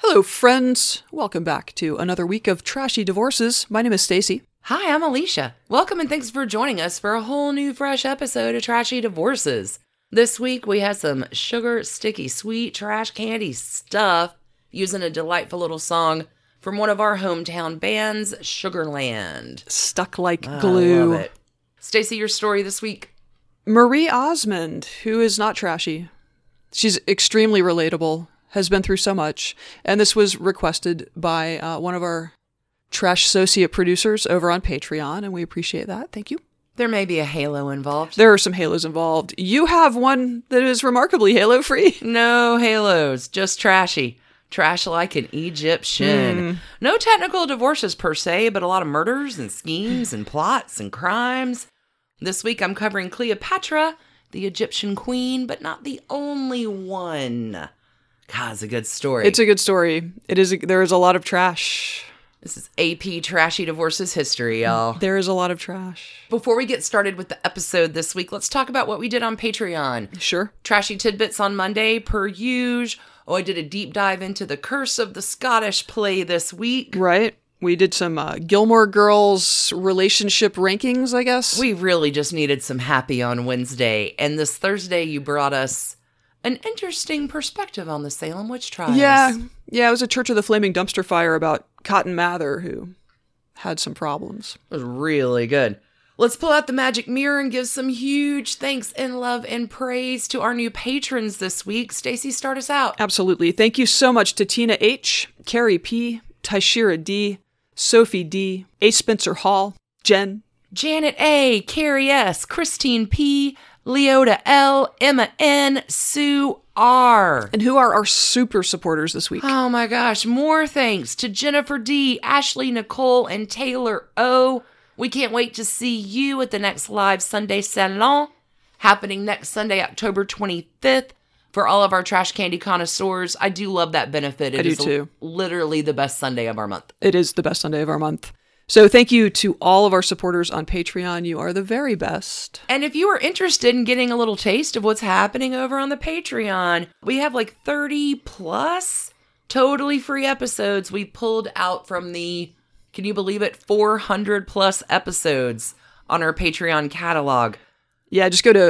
Hello, friends. Welcome back to another week of Trashy Divorces. My name is Stacy. Hi, I'm Alicia. Welcome and thanks for joining us for a whole new fresh episode of Trashy Divorces. This week we had some sugar, sticky, sweet trash candy stuff using a delightful little song from one of our hometown bands, Sugarland. Stuck like glue. I love it. Stacy, your story this week? Marie Osmond, who is not trashy. She's extremely relatable, has been through so much, and this was requested by one of our trash associate producers over on Patreon, and we appreciate that. Thank you. There may be a halo involved. There are some halos involved. You have one that is remarkably halo-free. No halos, just trashy. Trash like an Egyptian. No technical divorces per se, but a lot of murders and schemes and plots and crimes. This week I'm covering Cleopatra, the Egyptian queen, but not the only one. God, it's a good story. It's a good story. There is a lot of trash. This is AP Trashy Divorces history, y'all. There is a lot of trash. Before we get started with the episode this week, let's talk about what we did on Patreon. Sure. Trashy Tidbits on Monday, per usual. Oh, I did a deep dive into the Curse of the Scottish play this week. Right. We did some Gilmore Girls relationship rankings, I guess. We really just needed some happy on Wednesday. And this Thursday, you brought us an interesting perspective on the Salem witch trials. Yeah, it was a Church of the Flaming Dumpster Fire about Cotton Mather, who had some problems. It was really good. Let's pull out the magic mirror and give some huge thanks and love and praise to our new patrons this week. Stacy, start us out. Absolutely. Thank you so much to Tina H., Carrie P., Tyshira D., Sophie D., A. Spencer Hall, Jen, Janet A., Carrie S., Christine P., Leota L., Emma N., Sue R. And who are our super supporters this week? Oh my gosh, more thanks to Jennifer D., Ashley Nicole, and Taylor O. We can't wait to see you at the next live Sunday Salon, happening next Sunday, October 25th. For all of our trash candy connoisseurs, I do love that benefit. I do too. Literally the best Sunday of our month. It is the best Sunday of our month. So thank you to all of our supporters on Patreon. You are the very best. And if you are interested in getting a little taste of what's happening over on the Patreon, we have like 30 plus totally free episodes we pulled out from the, can you believe it, 400 plus episodes on our Patreon catalog. Yeah, just go to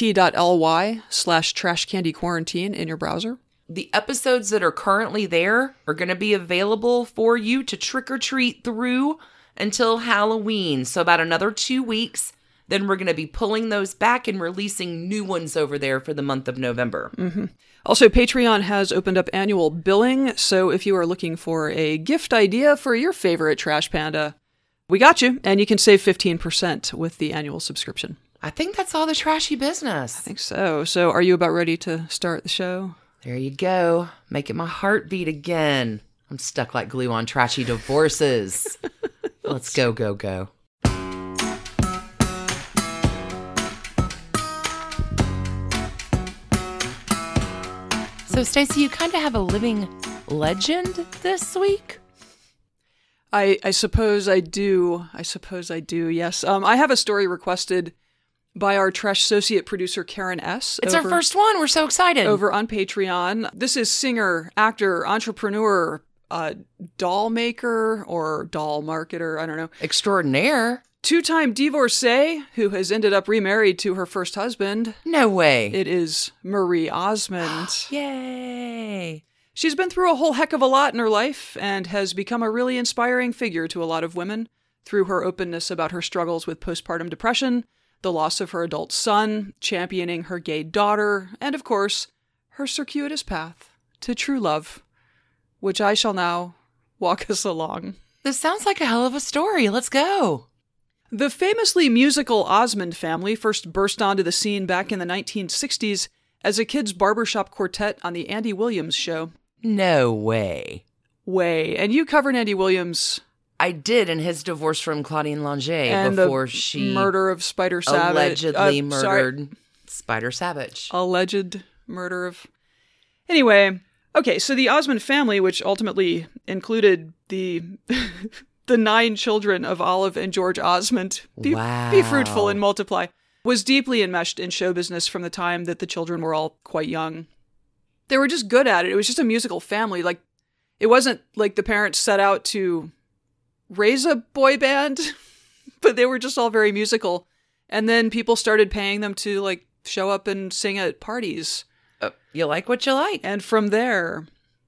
bit.ly/trashcandyquarantine in your browser. The episodes that are currently there are going to be available for you to trick or treat through until Halloween. So about another 2 weeks, then we're going to be pulling those back and releasing new ones over there for the month of November. Mm-hmm. Also, Patreon has opened up annual billing. So if you are looking for a gift idea for your favorite trash panda, we got you. And you can save 15% with the annual subscription. I think that's all the trashy business. I think so. So are you about ready to start the show? There you go. Making my heart beat again. I'm stuck like glue on Trashy Divorces. Let's go, go, go. So, Stacey, you kind of have a living legend this week? I suppose I do. Yes. I have a story requested by our trash associate producer, Karen S. It's our first one. We're so excited. Over on Patreon. This is singer, actor, entrepreneur, doll maker, or doll marketer, I don't know. Extraordinaire. Two-time divorcee who has ended up remarried to her first husband. No way. It is Marie Osmond. Yay. She's been through a whole heck of a lot in her life and has become a really inspiring figure to a lot of women through her openness about her struggles with postpartum depression, the loss of her adult son, championing her gay daughter, and of course, her circuitous path to true love, which I shall now walk us along. This sounds like a hell of a story. Let's go. The famously musical Osmond family first burst onto the scene back in the 1960s as a kids' barbershop quartet on the Andy Williams Show. No way. And you covered Andy Williams. I did, in his divorce from Claudine Langer and before she murder of Spider Savage. Allegedly murdered Spider Savage. Alleged murder of... Anyway, okay, so the Osmond family, which ultimately included the 9 children of Olive and George Osmond, be fruitful and multiply, was deeply enmeshed in show business from the time that the children were all quite young. They were just good at it. It was just a musical family. Like, it wasn't like the parents set out to raise a boy band, but they were just all very musical. And then people started paying them to like show up and sing at parties. You like what you like. And from there,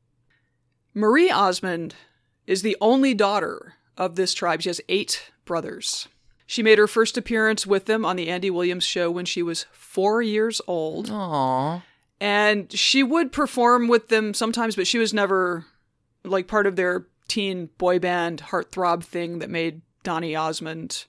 Marie Osmond is the only daughter of this tribe. She has 8 brothers. She made her first appearance with them on the Andy Williams Show when she was 4 years old. Aww. And she would perform with them sometimes, but she was never like part of their teen boy band heartthrob thing that made Donny Osmond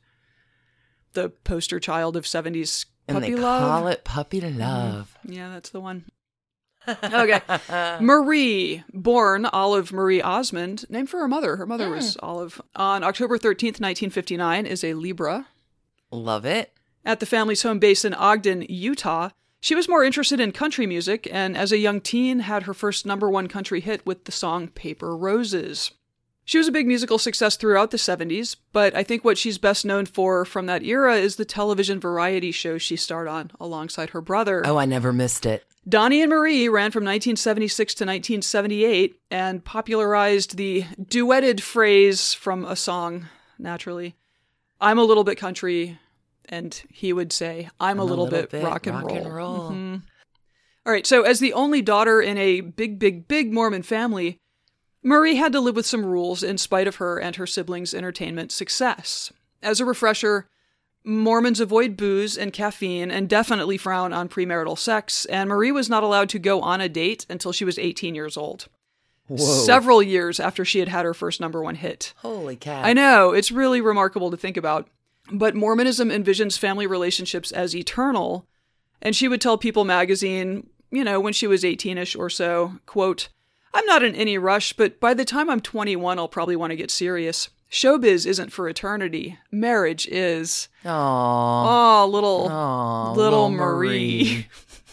the poster child of 70s puppy and they love. call it puppy love. Yeah, that's the one. Okay. Marie, born Olive Marie Osmond, named for her mother. Her mother was Olive. On October 13th, 1959, is a Libra. Love it. At the family's home base in Ogden, Utah, she was more interested in country music, and as a young teen had her first #1 country hit with the song Paper Roses. She was a big musical success throughout the 70s, but I think what she's best known for from that era is the television variety show she starred on alongside her brother. Oh, I never missed it. Donny and Marie ran from 1976 to 1978 and popularized the duetted phrase from a song, naturally. I'm a little bit country, and he would say, I'm a little bit rock and roll. Mm-hmm. All right, so as the only daughter in a big Mormon family, Marie had to live with some rules in spite of her and her siblings' entertainment success. As a refresher, Mormons avoid booze and caffeine and definitely frown on premarital sex, and Marie was not allowed to go on a date until she was 18 years old. Whoa. Several years after she had had her first #1 hit. Holy cow. I know, it's really remarkable to think about. But Mormonism envisions family relationships as eternal, and she would tell People magazine, when she was 18-ish or so, quote, I'm not in any rush, but by the time I'm 21, I'll probably want to get serious. Showbiz isn't for eternity. Marriage is. Aww. Oh, little Marie.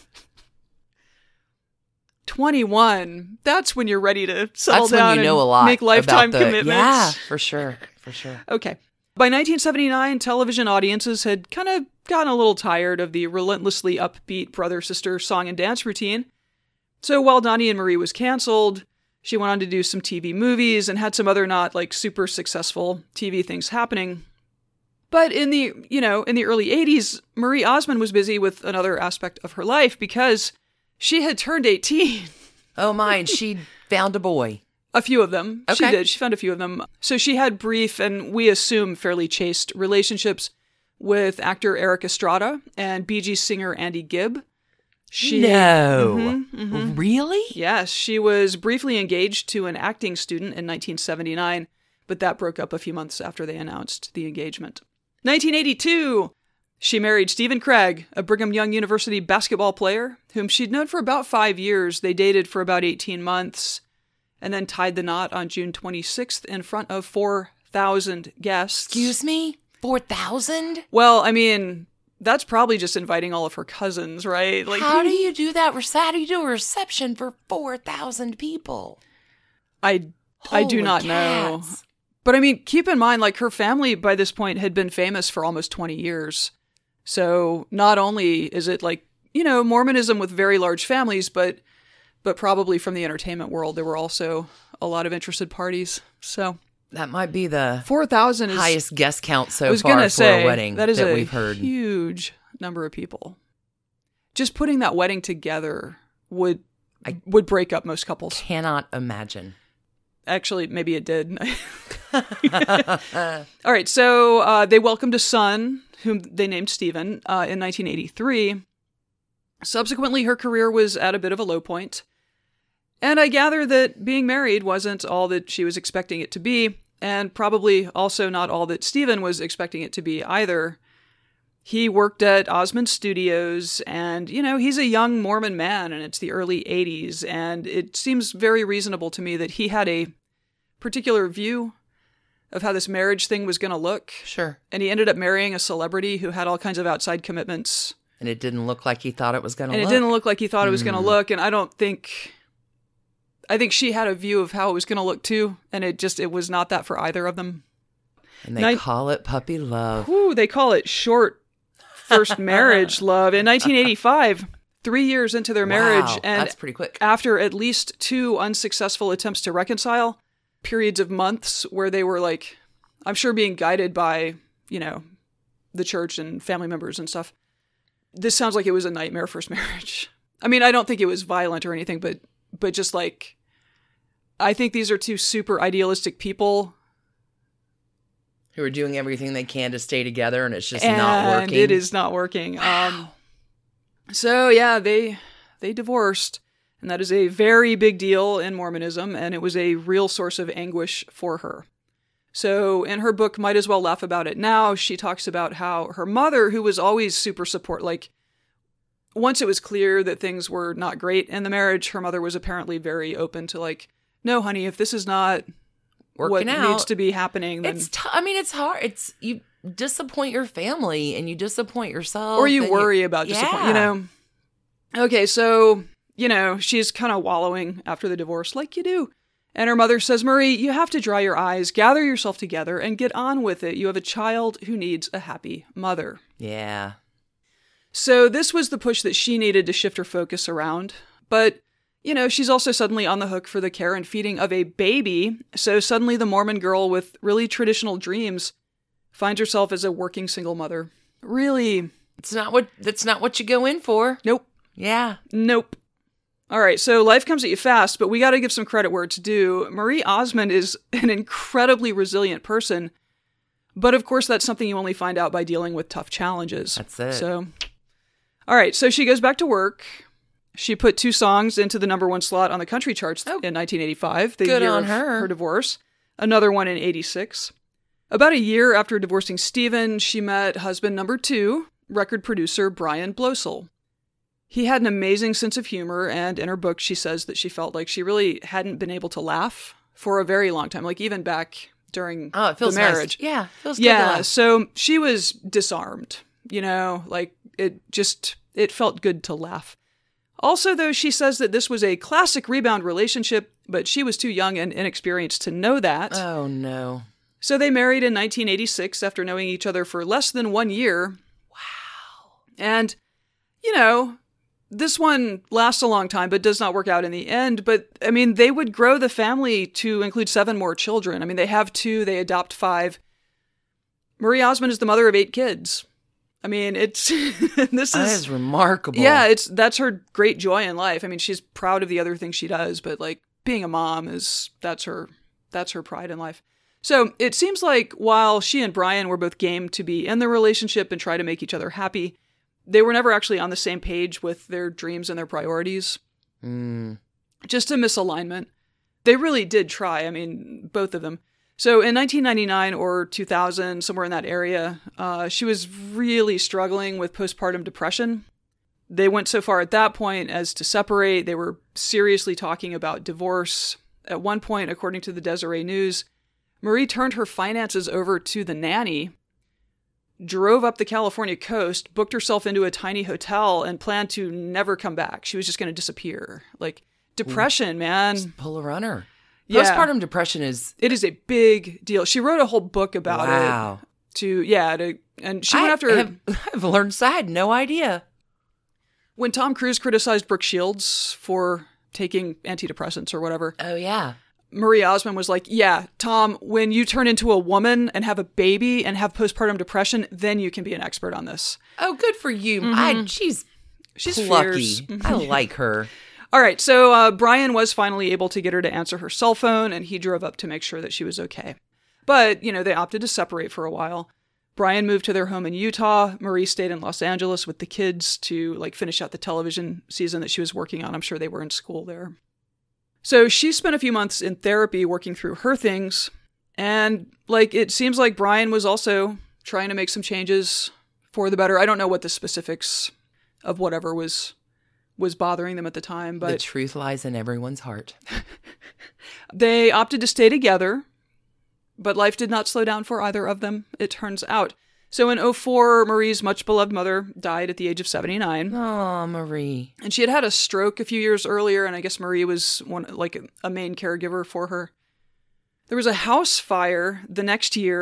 21. That's when you're ready to settle down and make lifetime commitments. Yeah, for sure. Okay. By 1979, television audiences had kind of gotten a little tired of the relentlessly upbeat brother-sister song and dance routine. So while Donny and Marie was canceled, she went on to do some TV movies and had some other not super successful TV things happening. But in the early 80s, Marie Osmond was busy with another aspect of her life because she had turned 18. Oh my, and she found a boy. A few of them. Okay. She did. She found a few of them. So she had brief and we assume fairly chaste relationships with actor Eric Estrada and Bee Gees singer Andy Gibb. Really? Yes, she was briefly engaged to an acting student in 1979, but that broke up a few months after they announced the engagement. 1982, she married Stephen Craig, a Brigham Young University basketball player, whom she'd known for about 5 years. They dated for about 18 months, and then tied the knot on June 26th in front of 4,000 guests. Excuse me? 4,000? Well, I mean, that's probably just inviting all of her cousins, right? How do you do that? How do you do a reception for 4,000 people? I do not know. But I mean, keep in mind, her family by this point had been famous for almost 20 years. So not only is it Mormonism with very large families, but probably from the entertainment world, there were also a lot of interested parties. So that might be the 4,000 is highest guest count so far for a wedding that we've heard. Huge number of people. Just putting that wedding together would break up most couples. Cannot imagine. Actually, maybe it did. All right, so they welcomed a son, whom they named Stephen, in 1983. Subsequently, her career was at a bit of a low point. And I gather that being married wasn't all that she was expecting it to be, and probably also not all that Stephen was expecting it to be either. He worked at Osmond Studios, and, he's a young Mormon man, and it's the early 80s, and it seems very reasonable to me that he had a particular view of how this marriage thing was going to look. Sure. And he ended up marrying a celebrity who had all kinds of outside commitments. And it didn't look like he thought it was going to look. And it didn't look like he thought it was going to look, and I think she had a view of how it was going to look too, and it was not that for either of them. And they call it puppy love. They call it short first marriage love. In 1985, 3 years into their marriage, Wow, and that's pretty quick. after at least 2 unsuccessful attempts to reconcile, periods of months where they were like, I'm sure being guided by, the church and family members and stuff. This sounds like it was a nightmare first marriage. I mean, I don't think it was violent or anything, but just like, I think these are 2 super idealistic people Who are doing everything they can to stay together, and it's just and not working. it is not working. Wow. So yeah, they divorced, and that is a very big deal in Mormonism, and it was a real source of anguish for her. So in her book, Might As Well Laugh About It Now, she talks about how her mother, who was always super like, once it was clear that things were not great in the marriage, her mother was apparently very open to like, no, honey, if this is not Working what out needs to be happening, then... It's it's hard. You disappoint your family and you disappoint yourself. Or you worry about disappointment, Okay, so, she's kind of wallowing after the divorce like you do. And her mother says, Marie, you have to dry your eyes, gather yourself together, and get on with it. You have a child who needs a happy mother. Yeah. So this was the push that she needed to shift her focus around. But, she's also suddenly on the hook for the care and feeding of a baby. So suddenly the Mormon girl with really traditional dreams finds herself as a working single mother. Really? That's not what you go in for. Nope. Yeah. Nope. All right, so life comes at you fast, but we got to give some credit where it's due. Marie Osmond is an incredibly resilient person, but of course that's something you only find out by dealing with tough challenges. That's it. So, all right, so she goes back to work. She put 2 songs into the #1 slot on the country charts in 1985, the good year on of her. her divorce. Another one in 86. About a year after divorcing Stephen, she met husband number 2, record producer Brian Blosel. He had an amazing sense of humor, and in her book, she says that she felt like she really hadn't been able to laugh for a very long time, like even back during it feels the marriage. Nice. Yeah, it feels good. Yeah, so she was disarmed, like it felt good to laugh. Also, though, she says that this was a classic rebound relationship, but she was too young and inexperienced to know that. Oh, no. So they married in 1986 after knowing each other for less than 1 year. Wow. And, this one lasts a long time, but does not work out in the end. But, I mean, they would grow the family to include 7 more children. I mean, they have 2, they adopt 5. Marie Osmond is the mother of 8 kids. I mean, that is remarkable. Yeah, that's her great joy in life. I mean, she's proud of the other things she does, but like being a mom that's her pride in life. So it seems like while she and Brian were both game to be in the relationship and try to make each other happy, they were never actually on the same page with their dreams and their priorities. Just a misalignment. They really did try. I mean, both of them. So in 1999 or 2000, somewhere in that area, she was really struggling with postpartum depression. They went so far at that point as to separate. They were seriously talking about divorce. At one point, according to the Deseret News, Marie turned her finances over to the nanny, drove up the California coast, booked herself into a tiny hotel, and planned to never come back. She was just going to disappear. Like, depression, man. Just pull a runner. Yeah. Postpartum depression is a big deal. She wrote a whole book about wow. it. And she went after... I've learned, I had no idea. When Tom Cruise criticized Brooke Shields for taking antidepressants or whatever. Oh, yeah. Marie Osmond was like, yeah, Tom, when you turn into a woman and have a baby and have postpartum depression, then you can be an expert on this. Oh, good for you. Mm-hmm. She's plucky. Fierce. I like her. All right, so Brian was finally able to get her to answer her cell phone, and he drove up to make sure that she was okay. But, they opted to separate for a while. Brian moved to their home in Utah. Marie stayed in Los Angeles with the kids to, finish out the television season that she was working on. I'm sure they were in school there. So she spent a few months in therapy working through her things. And, it seems like Brian was also trying to make some changes for the better. I don't know what the specifics of whatever was bothering them at the time, but... The truth lies in everyone's heart. They opted to stay together, but life did not slow down for either of them, it turns out. So in 2004, Marie's much-beloved mother died at the age of 79. Oh, Marie. And she had had a stroke a few years earlier, and I guess Marie was a main caregiver for her. There was a house fire the next year,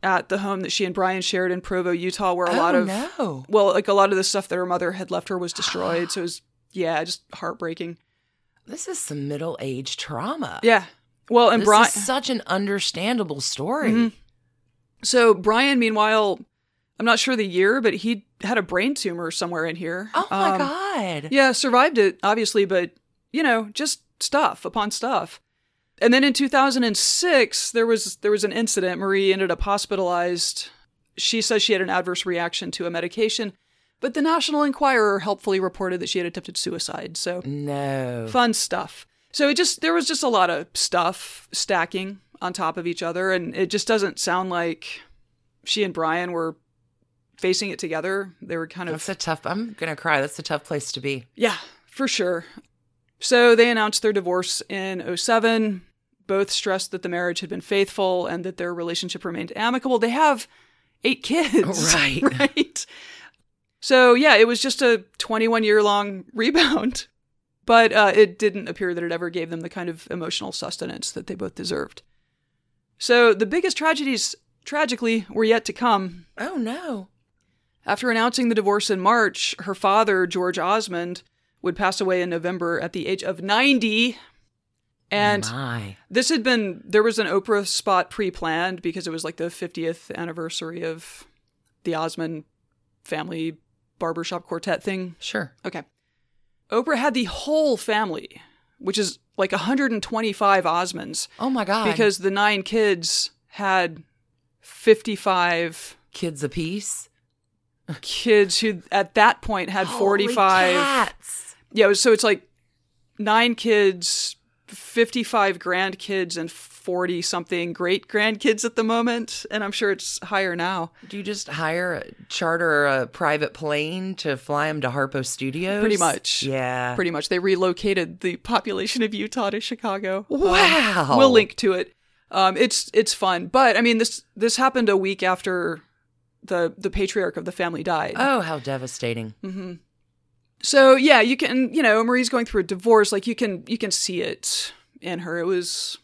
at the home that she and Brian shared in Provo, Utah, where a lot of the stuff that her mother had left her was destroyed. So it was, just heartbreaking. This is some middle-age trauma. Yeah. Well, and Brian, is such an understandable story. Mm-hmm. So Brian, meanwhile, I'm not sure the year, but he had a brain tumor somewhere in here. Oh my God. Yeah, survived it, obviously, but, just stuff upon stuff. And then in 2006, there was an incident. Marie ended up hospitalized. She says she had an adverse reaction to a medication, but the National Enquirer helpfully reported that she had attempted suicide. So no. Fun stuff. So there was just a lot of stuff stacking on top of each other, and it just doesn't sound like she and Brian were facing it together. They were kind of... I'm going to cry. That's a tough place to be. Yeah, for sure. So they announced their divorce in 2007. Both stressed that the marriage had been faithful and that their relationship remained amicable. They have 8 kids. Right. Right. So yeah, it was just a 21-year-long rebound. But it didn't appear that it ever gave them the kind of emotional sustenance that they both deserved. So the biggest tragedies, tragically, were yet to come. Oh, no. After announcing the divorce in March, her father, George Osmond, would pass away in November at the age of 90. And there was an Oprah spot pre-planned because it was like the 50th anniversary of the Osmond family barbershop quartet thing. Sure. Okay. Oprah had the whole family, which is like 125 Osmonds. Oh my God. Because the 9 kids had 55 kids apiece. Kids who at that point had 45. Cats. Yeah, so it's like 9 kids, 55 grandkids, and 40-something great-grandkids at the moment. And I'm sure it's higher now. Do you just charter a private plane to fly them to Harpo Studios? Pretty much. Yeah. Pretty much. They relocated the population of Utah to Chicago. Wow. We'll link to it. It's fun. But, I mean, this happened a week after the patriarch of the family died. Oh, how devastating. Mm-hmm. So, yeah, you can, Marie's going through a divorce. Like, you can see it in her. It was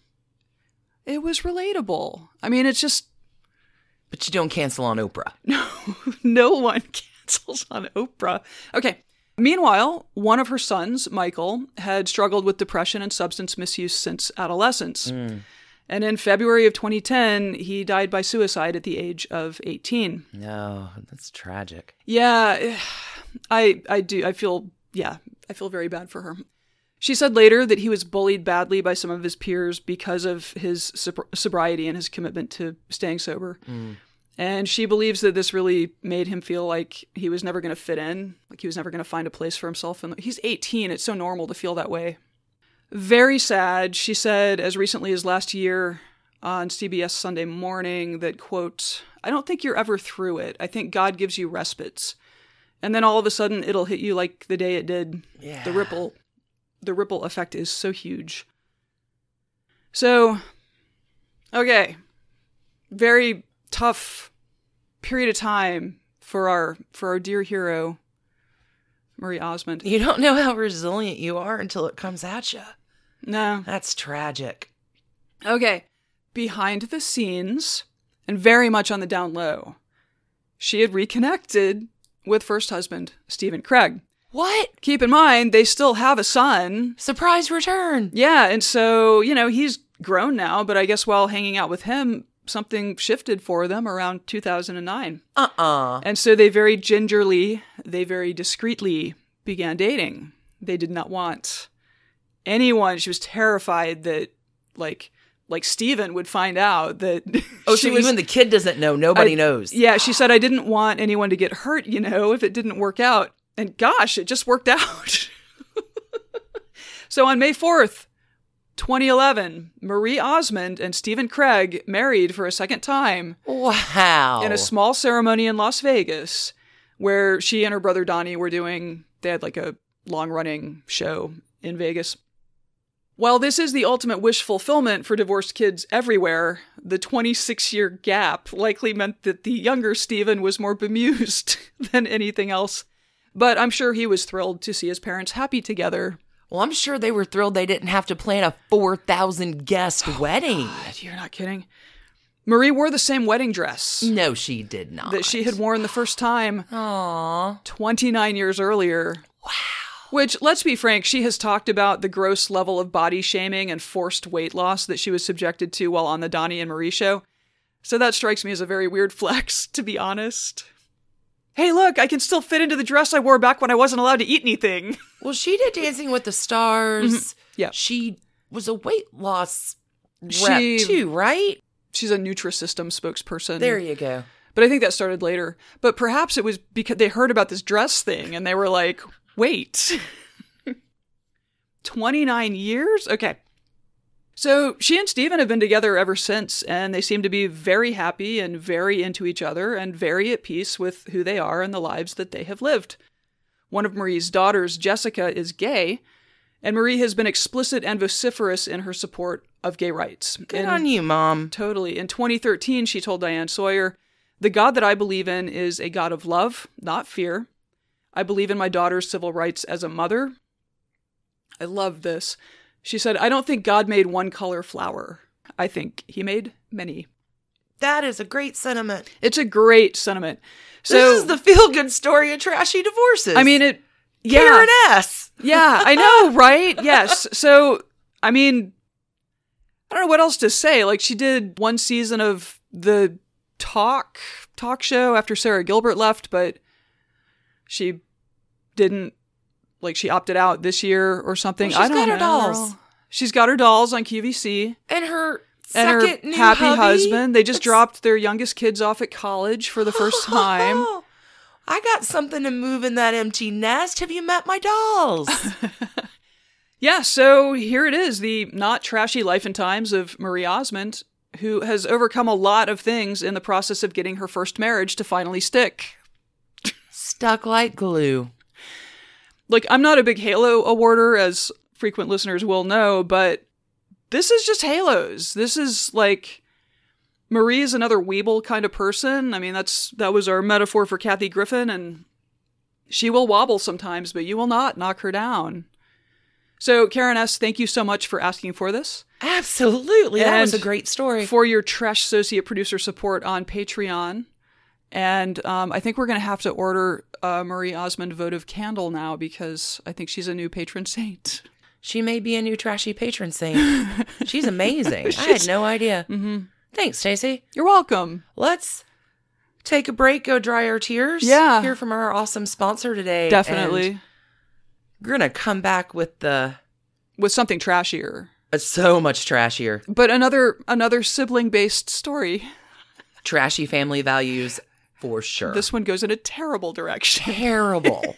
relatable. I mean, it's just... But you don't cancel on Oprah. No one cancels on Oprah. Okay. Meanwhile, one of her sons, Michael, had struggled with depression and substance misuse since adolescence. And in February of 2010, he died by suicide at the age of 18. No, that's tragic. Yeah, I feel very bad for her. She said later that he was bullied badly by some of his peers because of his sobriety and his commitment to staying sober. And she believes that this really made him feel like he was never going to fit in, like he was never going to find a place for himself. And he's 18. It's so normal to feel that way. Very sad. She said as recently as last year on CBS Sunday Morning that, quote, "I don't think you're ever through it. I think God gives you respites. And then all of a sudden it'll hit you like the day it did." Yeah. The ripple effect is so huge. So, okay. Very tough period of time for our dear hero, Marie Osmond. You don't know how resilient you are until it comes at you. No. That's tragic. Okay. Behind the scenes, and very much on the down low, she had reconnected with first husband, Stephen Craig. What? Keep in mind, they still have a son. Surprise return. Yeah, and so, he's grown now, but I guess while hanging out with him, something shifted for them around 2009. And so they very gingerly, they very discreetly began dating. They did not want anyone. She was terrified that, like Stephen would find out that... Oh, so even the kid doesn't know. Nobody knows. Yeah, she said, "I didn't want anyone to get hurt, if it didn't work out." And gosh, it just worked out. So on May 4th, 2011, Marie Osmond and Stephen Craig married for a second time. Wow. In a small ceremony in Las Vegas where she and her brother Donnie they had like a long-running show in Vegas. While this is the ultimate wish fulfillment for divorced kids everywhere, the 26-year gap likely meant that the younger Stephen was more bemused than anything else. But I'm sure he was thrilled to see his parents happy together. Well, I'm sure they were thrilled they didn't have to plan a 4,000 guest wedding. God, you're not kidding. Marie wore the same wedding dress No, she did not. that she had worn the first time Aww. 29 years earlier. Wow. Which, let's be frank, she has talked about the gross level of body shaming and forced weight loss that she was subjected to while on the Donnie and Marie show. So that strikes me as a very weird flex, to be honest. Hey, look, I can still fit into the dress I wore back when I wasn't allowed to eat anything. Well, she did Dancing with the Stars. Mm-hmm. Yeah. She was a weight loss rep She- too, right? She's a Nutrisystem spokesperson. There you go. But I think that started later. But perhaps it was because they heard about this dress thing and they were like, wait, 29 years? Okay. So she and Steven have been together ever since, and they seem to be very happy and very into each other and very at peace with who they are and the lives that they have lived. One of Marie's daughters, Jessica, is gay, and Marie has been explicit and vociferous in her support of gay rights. Good on you, Mom. Totally. In 2013, she told Diane Sawyer, "The God that I believe in is a God of love, not fear. I believe in my daughter's civil rights as a mother." I love this. She said, "I don't think God made one color flower. I think he made many." That is a great sentiment. It's a great sentiment. So, This is the feel-good story of trashy divorces. I mean, yeah. Karen S. Yeah, I know, right? Yes. So, I mean, I don't know what else to say. Like, she did one season of the talk show after Sarah Gilbert left, but she didn't, like, she opted out this year or something. Well, she's I don't got know. her dolls. She's got her dolls on QVC. And her And her second new happy hubby. husband. They just It's- dropped their youngest kids off at college for the first time. I got something to move in that empty nest. Have you met my dolls? Yeah, so here it is, the not trashy life and times of Marie Osmond, who has overcome a lot of things in the process of getting her first marriage to finally stick. Stuck like glue. Like, I'm not a big Halo awarder, as frequent listeners will know, but this is just Halos. This is like, Marie is another Weeble kind of person. I mean, that was our metaphor for Kathy Griffin, and she will wobble sometimes, but you will not knock her down. So, Karen S., thank you so much for asking for this. Absolutely. That was a And great story. For your trash associate producer support on Patreon. And I think we're going to have to order a Marie Osmond votive candle now because I think she's a new patron saint. She may be a new trashy patron saint. She's amazing. I had no idea. Mm-hmm. Thanks, Stacey. You're welcome. Let's take a break, go dry our tears. Yeah. Hear from our awesome sponsor today. Definitely. And we're going to come back with With something trashier. so much trashier. But another sibling-based story. Trashy family values for sure. This one goes in a terrible direction. Terrible.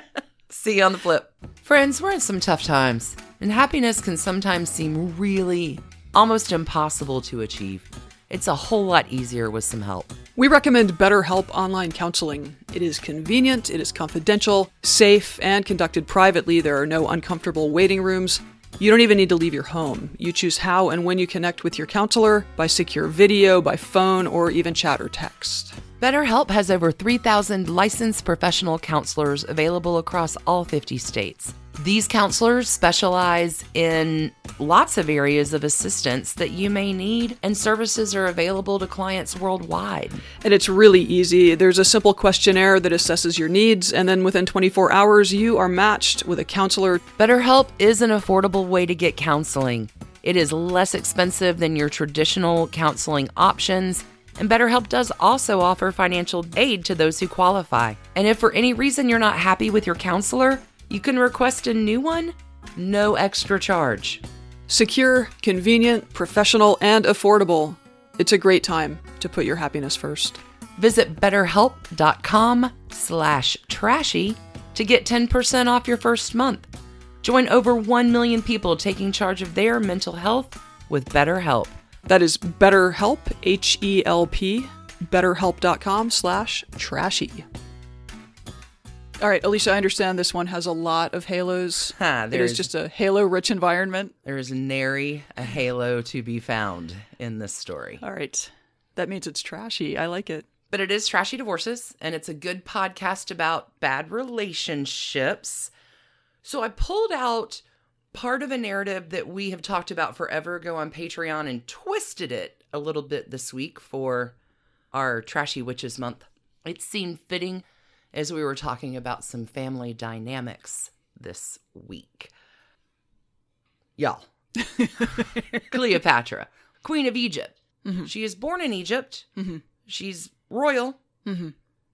See you on the flip. Friends, we're in some tough times, and happiness can sometimes seem really almost impossible to achieve. It's a whole lot easier with some help. We recommend BetterHelp Online Counseling. It is convenient, it is confidential, safe, and conducted privately. There are no uncomfortable waiting rooms. You don't even need to leave your home. You choose how and when you connect with your counselor, by secure video, by phone, or even chat or text. BetterHelp has over 3,000 licensed professional counselors available across all 50 states. These counselors specialize in lots of areas of assistance that you may need, and services are available to clients worldwide. And it's really easy. There's a simple questionnaire that assesses your needs, and then within 24 hours, you are matched with a counselor. BetterHelp is an affordable way to get counseling. It is less expensive than your traditional counseling options, and BetterHelp does also offer financial aid to those who qualify. And if for any reason you're not happy with your counselor, you can request a new one, no extra charge. Secure, convenient, professional, and affordable. It's a great time to put your happiness first. Visit betterhelp.com/trashy to get 10% off your first month. Join over 1 million people taking charge of their mental health with BetterHelp. That is BetterHelp, H-E-L-P, betterhelp.com/trashy. All right, Alicia, I understand this one has a lot of halos. It is just a halo-rich environment. There is nary a halo to be found in this story. All right. That means it's trashy. I like it. But it is Trashy Divorces, and it's a good podcast about bad relationships. So I pulled out part of a narrative that we have talked about forever ago on Patreon and twisted it a little bit this week for our Trashy Witches Month. It seemed fitting as we were talking about some family dynamics this week. Y'all. Cleopatra, Queen of Egypt. Mm-hmm. She is born in Egypt. Mm-hmm. She's royal. Mm-hmm.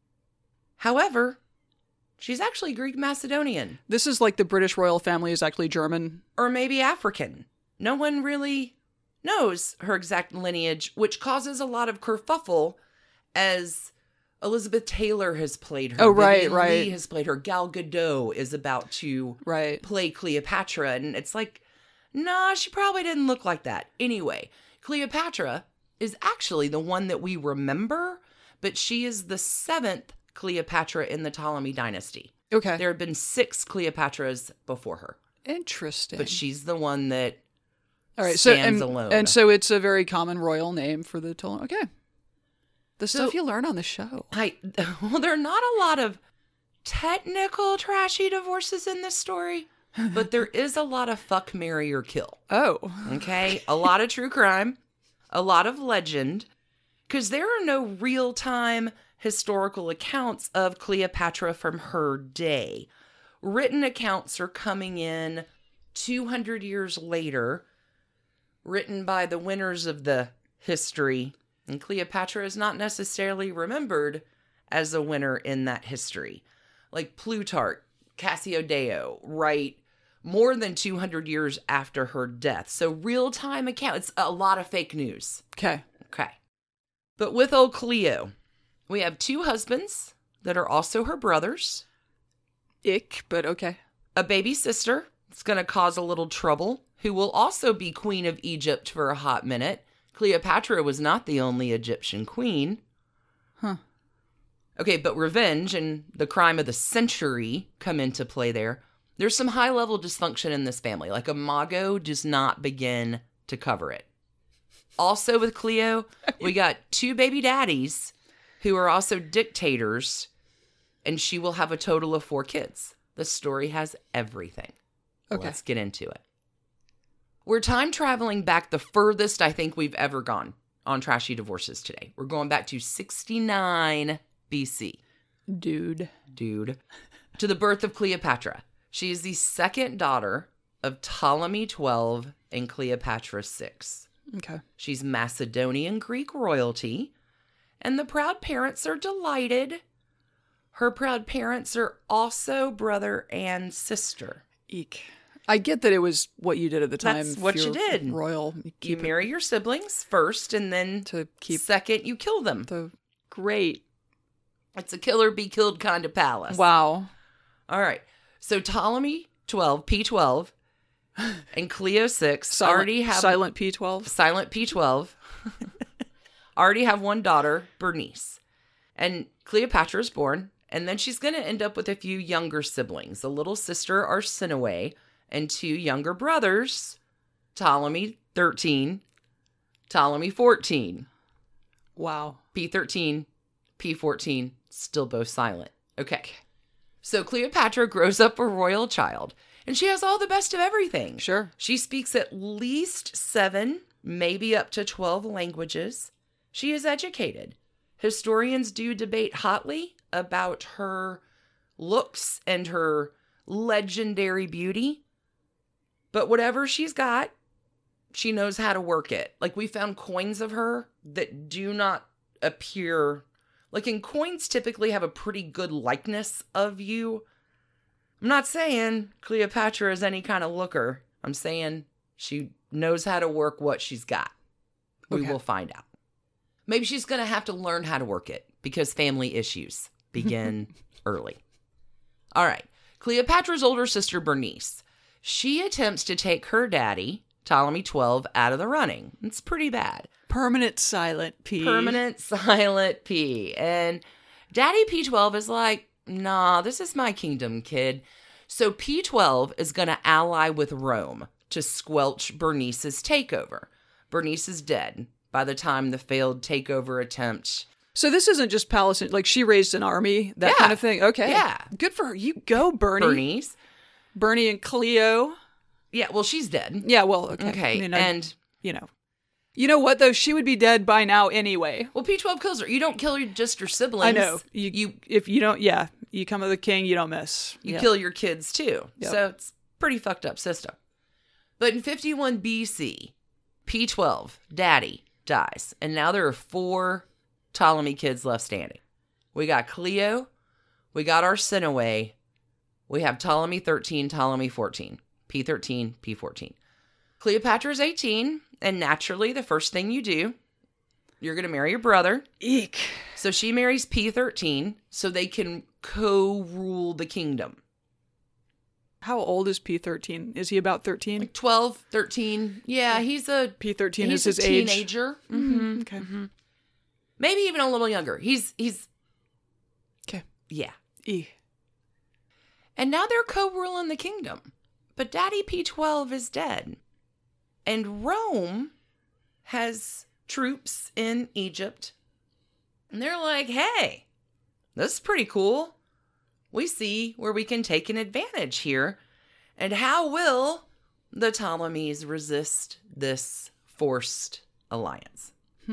However, she's actually Greek Macedonian. This is like the British royal family is actually German. Or maybe African. No one really knows her exact lineage, which causes a lot of kerfuffle as Elizabeth Taylor has played her. Oh, right, Vivian right. Lee has played her. Gal Gadot is about to play Cleopatra. And it's like, nah, she probably didn't look like that. Anyway, Cleopatra is actually the one that we remember, but she is the 7th Cleopatra in the Ptolemy dynasty. Okay. There have been 6 Cleopatras before her. Interesting. But she's the one that stands so, alone. And so it's a very common royal name for the Ptolemy. Okay. The stuff you learn on the show. Well, there are not a lot of technical trashy divorces in this story, but there is a lot of fuck, marry, or kill. Oh. Okay? A lot of true crime, a lot of legend, because there are no real-time historical accounts of Cleopatra from her day. Written accounts are coming in 200 years later, written by the winners of the history, and Cleopatra is not necessarily remembered as a winner in that history. Like Plutarch, Cassiodeo, write more than 200 years after her death. So real-time accounts, a lot of fake news. Okay. But with old Cleo, we have 2 husbands that are also her brothers. Ick, but okay. A baby sister that's going to cause a little trouble, who will also be Queen of Egypt for a hot minute. Cleopatra was not the only Egyptian queen. Huh. Okay, but revenge and the crime of the century come into play there. There's some high-level dysfunction in this family. Like, Imago does not begin to cover it. Also with Cleo, we got 2 baby daddies who are also dictators, and she will have a total of 4 kids. The story has everything. Okay. Let's get into it. We're time traveling back the furthest I think we've ever gone on Trashy Divorces today. We're going back to 69 BC. Dude. To the birth of Cleopatra. She is the 2nd daughter of Ptolemy XII and Cleopatra VI. Okay. She's Macedonian Greek royalty, and the proud parents are delighted. Her proud parents are also brother and sister. Eek. I get that it was what you did at the time. That's what you did. Royal. You marry your siblings first, and then second, you kill them. Great. It's a killer be killed kind of palace. Wow. All right. So Ptolemy 12, P12, and Cleo 6 already have... Silent P12? Silent P12. Already have one daughter, Bernice. And Cleopatra is born, and then she's going to end up with a few younger siblings. A little sister, Arsinoe, and 2 younger brothers, Ptolemy 13, Ptolemy 14. Wow. P13, P14, still both silent. Okay. So Cleopatra grows up a royal child, and she has all the best of everything. Sure. She speaks at least 7, maybe up to 12 languages. She is educated. Historians do debate hotly about her looks and her legendary beauty. But whatever she's got, she knows how to work it. Like, we found coins of her that do not appear... Like, in coins typically have a pretty good likeness of you. I'm not saying Cleopatra is any kind of looker. I'm saying she knows how to work what she's got. We will find out. Maybe she's going to have to learn how to work it because family issues begin early. All right. Cleopatra's older sister, Bernice. She attempts to take her daddy, Ptolemy 12, out of the running. It's pretty bad. Permanent silent P. And Daddy P12 is like, nah, this is my kingdom, kid. So P12 is going to ally with Rome to squelch Bernice's takeover. Bernice is dead by the time the failed takeover attempt. So this isn't just Palestine, like she raised an army, that kind of thing. Okay. Yeah. Good for her. You go, Bernie. Bernice. Bernie and Cleo. Yeah, well, she's dead. Yeah, well, okay. Okay, I mean, and... You know what, though? She would be dead by now anyway. Well, P12 kills her. You don't kill just your siblings. I know. If you don't, you come with the king, you don't miss. You kill your kids, too. Yep. So it's pretty fucked up system. But in 51 BC, P12, daddy, dies. And now there are 4 Ptolemy kids left standing. We got Cleo. We got Arsinoe. We have Ptolemy 13, Ptolemy 14. P13, P14. Cleopatra is 18, and naturally, the first thing you do, you're going to marry your brother. Eek. So she marries P13 so they can co-rule the kingdom. How old is P13? Is he about 13? Like 12, 13. Yeah, he's a... P13 is his age. Teenager. Mm-hmm. Okay. Mm-hmm. Maybe even a little younger. He's... Okay. Yeah. Eek. And now they're co-ruling the kingdom. But Daddy P12 is dead. And Rome has troops in Egypt. And they're like, hey, this is pretty cool. We see where we can take an advantage here. And how will the Ptolemies resist this forced alliance?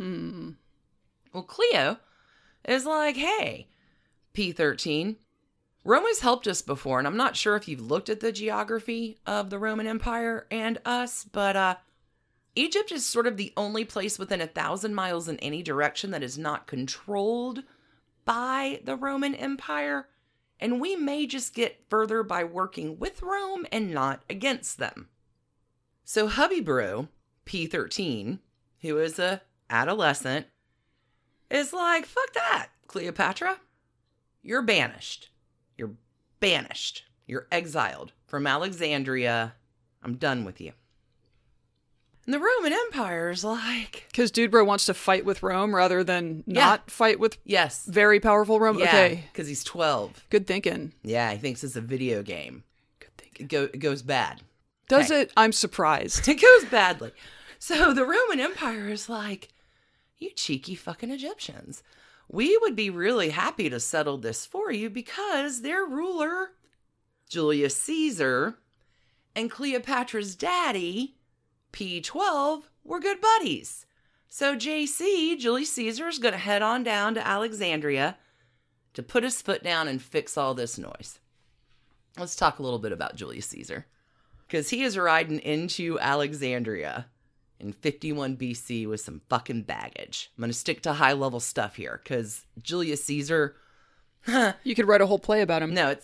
Well, Cleo is like, hey, P13, Rome has helped us before, and I'm not sure if you've looked at the geography of the Roman Empire and us, but Egypt is sort of the only place within 1,000 miles in any direction that is not controlled by the Roman Empire, and we may just get further by working with Rome and not against them. So hubby bro, P13, who is a adolescent, is like, fuck that, Cleopatra. You're banished. You're banished. You're exiled from Alexandria. I'm done with you. And the Roman Empire is like... Because Dude Bro wants to fight with Rome rather than not fight with very powerful Rome? Yeah, okay. Because he's 12. Good thinking. Yeah, he thinks it's a video game. Good thinking. It goes bad. Does it? I'm surprised. It goes badly. So the Roman Empire is like, you cheeky fucking Egyptians. We would be really happy to settle this for you because their ruler, Julius Caesar, and Cleopatra's daddy, P12, were good buddies. So JC, Julius Caesar, is going to head on down to Alexandria to put his foot down and fix all this noise. Let's talk a little bit about Julius Caesar. Because he is riding into Alexandria in 51 BC with some fucking baggage. I'm going to stick to high-level stuff here, because Julius Caesar... You could write a whole play about him. No, it's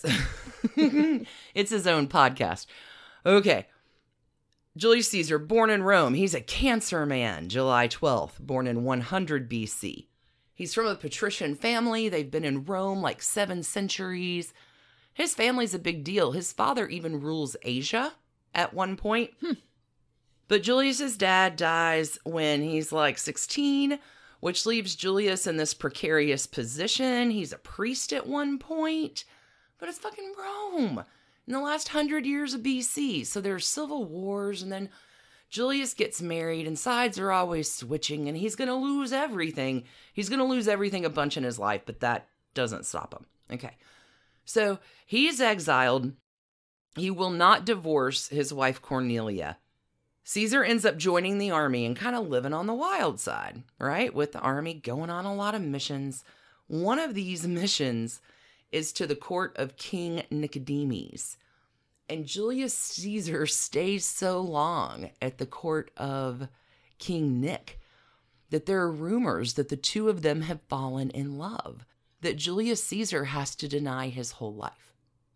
it's his own podcast. Okay. Julius Caesar, born in Rome. He's a Cancer man, July 12th, born in 100 BC. He's from a patrician family. They've been in Rome like 7 centuries. His family's a big deal. His father even rules Asia at one point. But Julius's dad dies when he's like 16, which leaves Julius in this precarious position. He's a priest at one point, but it's fucking Rome in the last 100 years of BC. So there's civil wars, and then Julius gets married, and sides are always switching, and he's going to lose everything. He's going to lose everything a bunch in his life, but that doesn't stop him. Okay. So he's exiled. He will not divorce his wife Cornelia. Caesar ends up joining the army and kind of living on the wild side, right? With the army going on a lot of missions. One of these missions is to the court of King Nicodemus. And Julius Caesar stays so long at the court of King Nick that there are rumors that the two of them have fallen in love, that Julius Caesar has to deny his whole life.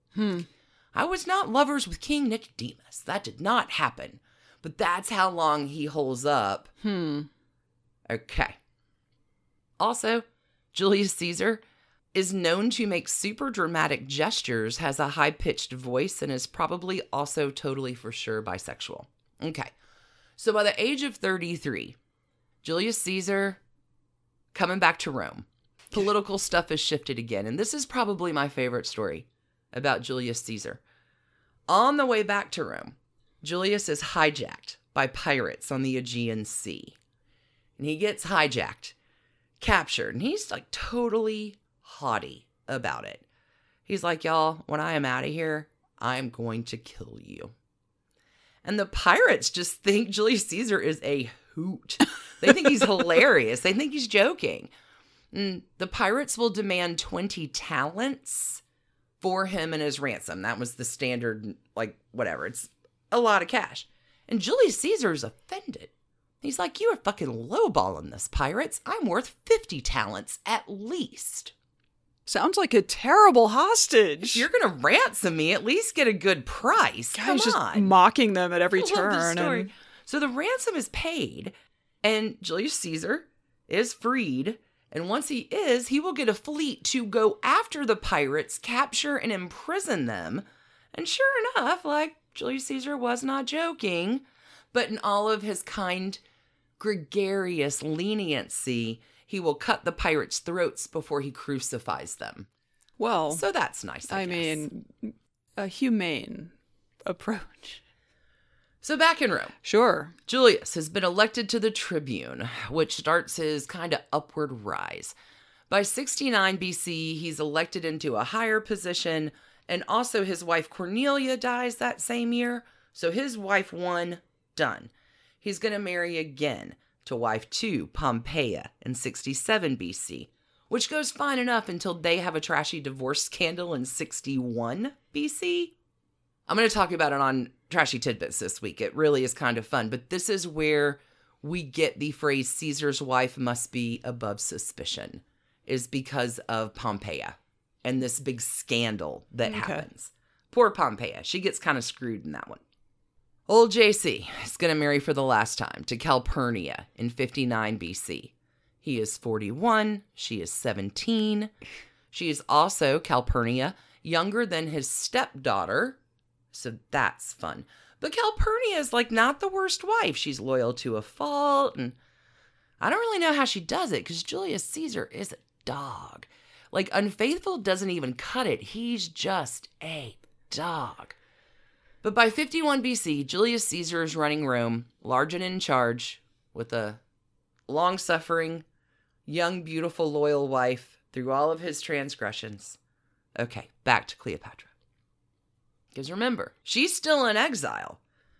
I was not lovers with King Nicodemus. That did not happen. But that's how long he holds up. Okay. Also, Julius Caesar is known to make super dramatic gestures, has a high-pitched voice, and is probably also totally for sure bisexual. Okay. So by the age of 33, Julius Caesar coming back to Rome. Political stuff has shifted again, and this is probably my favorite story about Julius Caesar. On the way back to Rome, Julius is hijacked by pirates on the Aegean Sea. And he gets hijacked, captured, and he's like totally haughty about it. He's like, y'all, when I am out of here, I'm going to kill you. And the pirates just think Julius Caesar is a hoot. They think he's hilarious. They think he's joking. And the pirates will demand 20 talents for him and his ransom. That was the standard, like, whatever. It's a lot of cash. And Julius Caesar is offended. He's like, you are fucking lowballing this, pirates. I'm worth 50 talents at least. Sounds like a terrible hostage. If you're going to ransom me, at least get a good price. Come He's just on. mocking them at every I love this turn. story. So the ransom is paid, and Julius Caesar is freed. And once he is, he will get a fleet to go after the pirates, capture and imprison them. And sure enough, like, Julius Caesar was not joking, but in all of his kind, gregarious leniency, he will cut the pirates' throats before he crucifies them. Well, So that's nice, I guess. mean, a humane approach. So back in Rome, Sure. Julius has been elected to the tribune, which starts his kind of upward rise. By 69 BC, he's elected into a higher position, and also his wife Cornelia dies that same year, so his wife 1, done. He's going to marry again to wife 2, Pompeia, in 67 BC, which goes fine enough until they have a trashy divorce scandal in 61 BC. I'm going to talk about it on Trashy Tidbits this week. It really is kind of fun, but this is where we get the phrase Caesar's wife must be above suspicion, is because of Pompeia and this big scandal that happens. Poor Pompeia. She gets kind of screwed in that one. Old JC is going to marry for the last time to Calpurnia in 59 BC. He is 41. She is 17. She is also, Calpurnia, younger than his stepdaughter. So that's fun. But Calpurnia is like not the worst wife. She's loyal to a fault. And I don't really know how she does it because Julius Caesar is a dog. Like, unfaithful doesn't even cut it. He's just a dog. But by 51 BC, Julius Caesar is running Rome, large and in charge, with a long-suffering, young, beautiful, loyal wife through all of his transgressions. Okay, back to Cleopatra. Because remember, she's still in exile.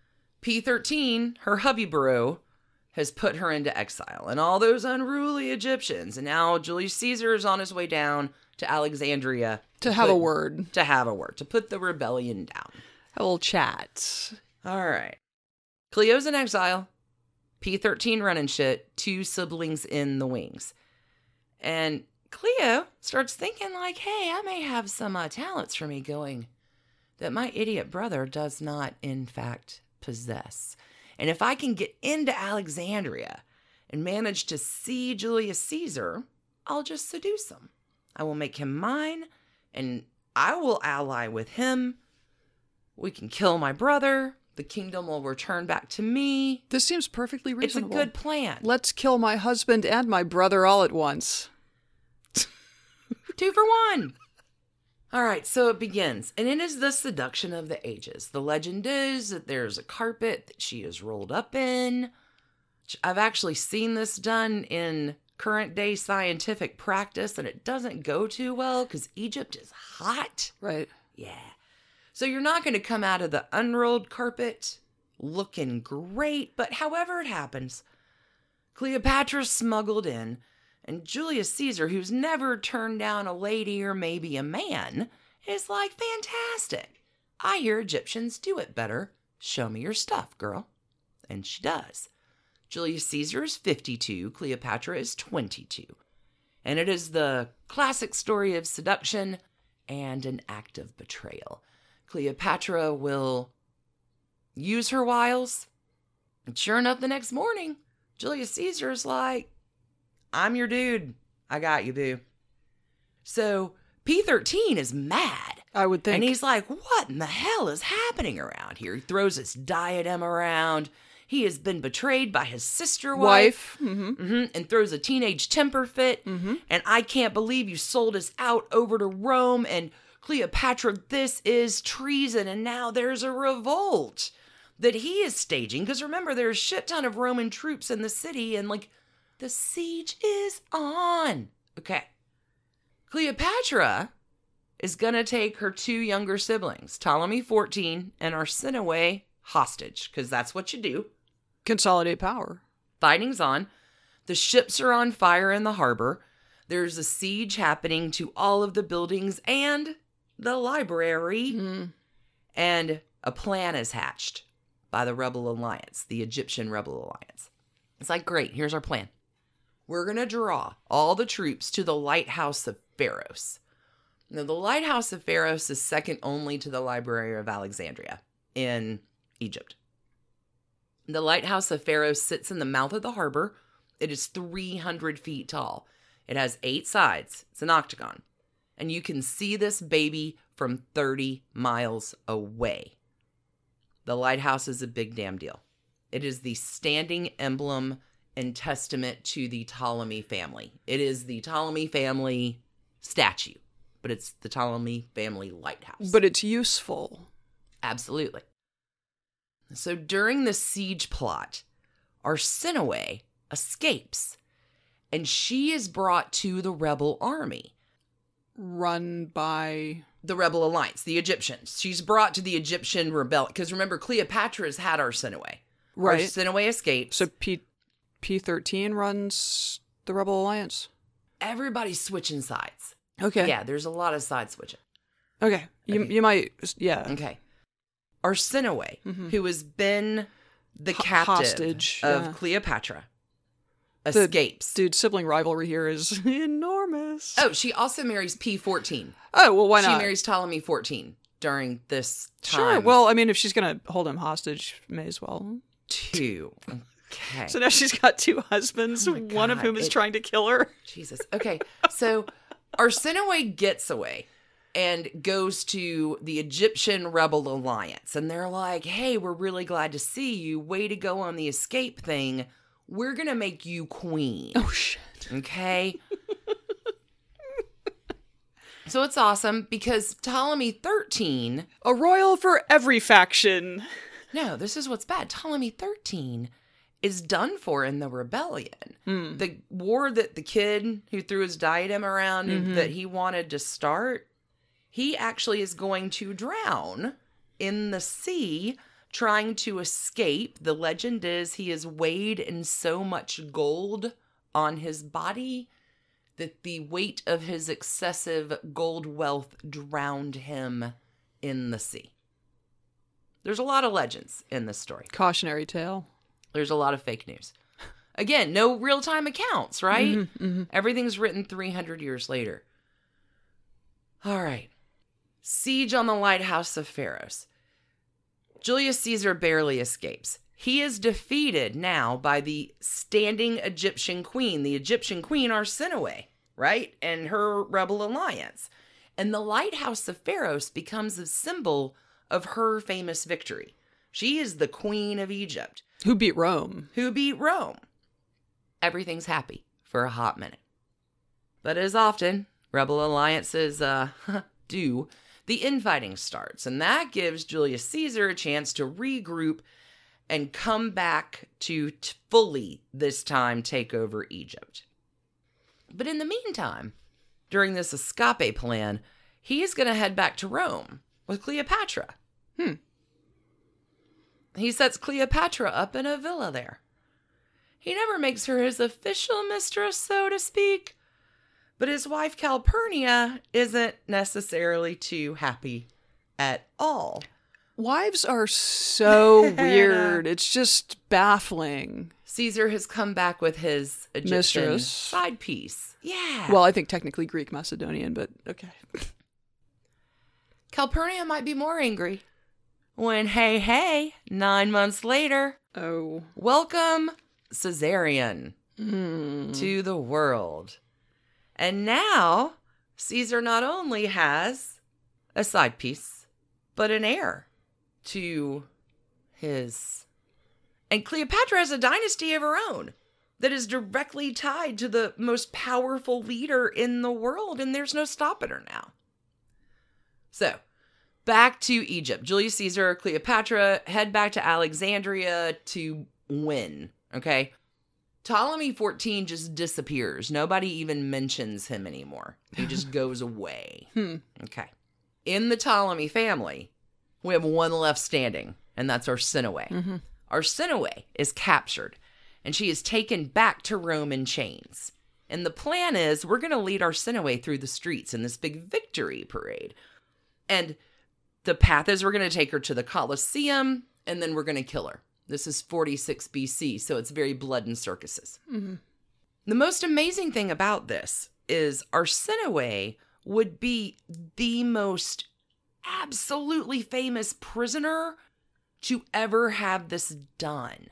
P13, her hubby bro, has put her into exile. And all those unruly Egyptians. And now Julius Caesar is on his way down to Alexandria. To have a word. To put the rebellion down. A little chat. All right. Cleo's in exile. P13 running shit. 2 siblings in the wings. And Cleo starts thinking like, hey, I may have some talents for me going that my idiot brother does not, in fact, possess. And if I can get into Alexandria and manage to see Julius Caesar, I'll just seduce him. I will make him mine, and I will ally with him. We can kill my brother. The kingdom will return back to me. This seems perfectly reasonable. It's a good plan. Let's kill my husband and my brother all at once. 2 for 1. All right, so it begins, and it is the seduction of the ages. The legend is that there's a carpet that she is rolled up in. I've actually seen this done in current day scientific practice, and it doesn't go too well because Egypt is hot. Right. Yeah. So you're not going to come out of the unrolled carpet looking great, but however it happens, Cleopatra smuggled in, and Julius Caesar, who's never turned down a lady or maybe a man, is like, fantastic. I hear Egyptians do it better. Show me your stuff, girl. And she does. Julius Caesar is 52. Cleopatra is 22. And it is the classic story of seduction and an act of betrayal. Cleopatra will use her wiles. And sure enough, the next morning, Julius Caesar's like, I'm your dude. I got you, boo. So P13 is mad. I would think. And he's like, what in the hell is happening around here? He throws his diadem around. He has been betrayed by his sister wife. And throws a teenage temper fit. And I can't believe you sold us out over to Rome. And Cleopatra, this is treason. And now there's a revolt that he is staging. Because remember, there's a shit ton of Roman troops in the city. And like, the siege is on. Okay. Cleopatra is going to take her 2 younger siblings, Ptolemy 14 and Arsinoe hostage, because that's what you do. Consolidate power. Fighting's on. The ships are on fire in the harbor. There's a siege happening to all of the buildings and the library. And a plan is hatched by the Rebel Alliance, the Egyptian Rebel Alliance. It's like, great, here's our plan. We're going to draw all the troops to the Lighthouse of Pharos. Now, the Lighthouse of Pharos is second only to the Library of Alexandria in Egypt. The Lighthouse of Pharos sits in the mouth of the harbor. It is 300 feet tall. It has 8 sides. It's an octagon. And you can see this baby from 30 miles away. The lighthouse is a big damn deal. It is the standing emblem and testament to the Ptolemy family. It is the Ptolemy family statue, but it's the Ptolemy family lighthouse. But it's useful. Absolutely. So during the siege plot, Arsinoe escapes, and she is brought to the rebel army. Run by the Rebel Alliance, the Egyptians. She's brought to the Egyptian rebellion. Because remember, Cleopatra's had Arsinoe. Right. Arsinoe escapes. So P13 runs the Rebel Alliance? Everybody's switching sides. Okay. Yeah, there's a lot of side switching. Okay. You might, yeah. Okay. Arsinoe, who has been the captive hostage of Cleopatra, escapes. Dude, sibling rivalry here is enormous. Oh, she also marries P14. Oh, well, why not? She marries Ptolemy 14 during this time. Sure. Well, I mean, if she's going to hold him hostage, may as well. 2. Okay. So now she's got 2 husbands, one of whom is trying to kill her. Jesus. Okay. So Arsinoe gets away and goes to the Egyptian Rebel Alliance. And they're like, hey, we're really glad to see you. Way to go on the escape thing. We're going to make you queen. Oh, shit. Okay. So it's awesome because Ptolemy 13... A royal for every faction. No, this is what's bad. Ptolemy 13 is done for in the rebellion. The war that the kid who threw his diadem around that he wanted to start, he actually is going to drown in the sea trying to escape. The legend is he is weighed in so much gold on his body that the weight of his excessive gold wealth drowned him in the sea. There's a lot of legends in this story. Cautionary tale. There's a lot of fake news. Again, no real-time accounts, right? Everything's written 300 years later. All right. Siege on the Lighthouse of Pharos. Julius Caesar barely escapes. He is defeated now by the standing Egyptian queen, the Egyptian queen Arsinoe, right? And her rebel alliance. And the Lighthouse of Pharos becomes a symbol of her famous victory. She is the queen of Egypt. Who beat Rome. Everything's happy for a hot minute. But as often, rebel alliances do, the infighting starts. And that gives Julius Caesar a chance to regroup and come back to fully, this time, take over Egypt. But in the meantime, during this escape plan, he is going to head back to Rome with Cleopatra. He sets Cleopatra up in a villa there. He never makes her his official mistress, so to speak, but his wife Calpurnia isn't necessarily too happy at all. Wives are so weird. It's just baffling. Caesar has come back with his Egyptian mistress side piece. Yeah. Well, I think technically Greek Macedonian, but okay. Calpurnia might be more angry when, hey, 9 months later, welcome Caesarion to the world. And now, Caesar not only has a side piece, but an heir to his... And Cleopatra has a dynasty of her own that is directly tied to the most powerful leader in the world, and there's no stopping her now. So, back to Egypt. Julius Caesar, Cleopatra head back to Alexandria to win, okay? Ptolemy 14 just disappears. Nobody even mentions him anymore. He just goes away. Okay. In the Ptolemy family, we have one left standing. and that's Arsinoe. Arsinoe is captured, and she is taken back to Rome in chains. And the plan is we're going to lead Arsinoe through the streets in this big victory parade. And the path is we're going to take her to the Colosseum, and then we're going to kill her. This is 46 BC, so it's very blood and circuses. The most amazing thing about this is Arsinoe would be the most absolutely famous prisoner to ever have this done.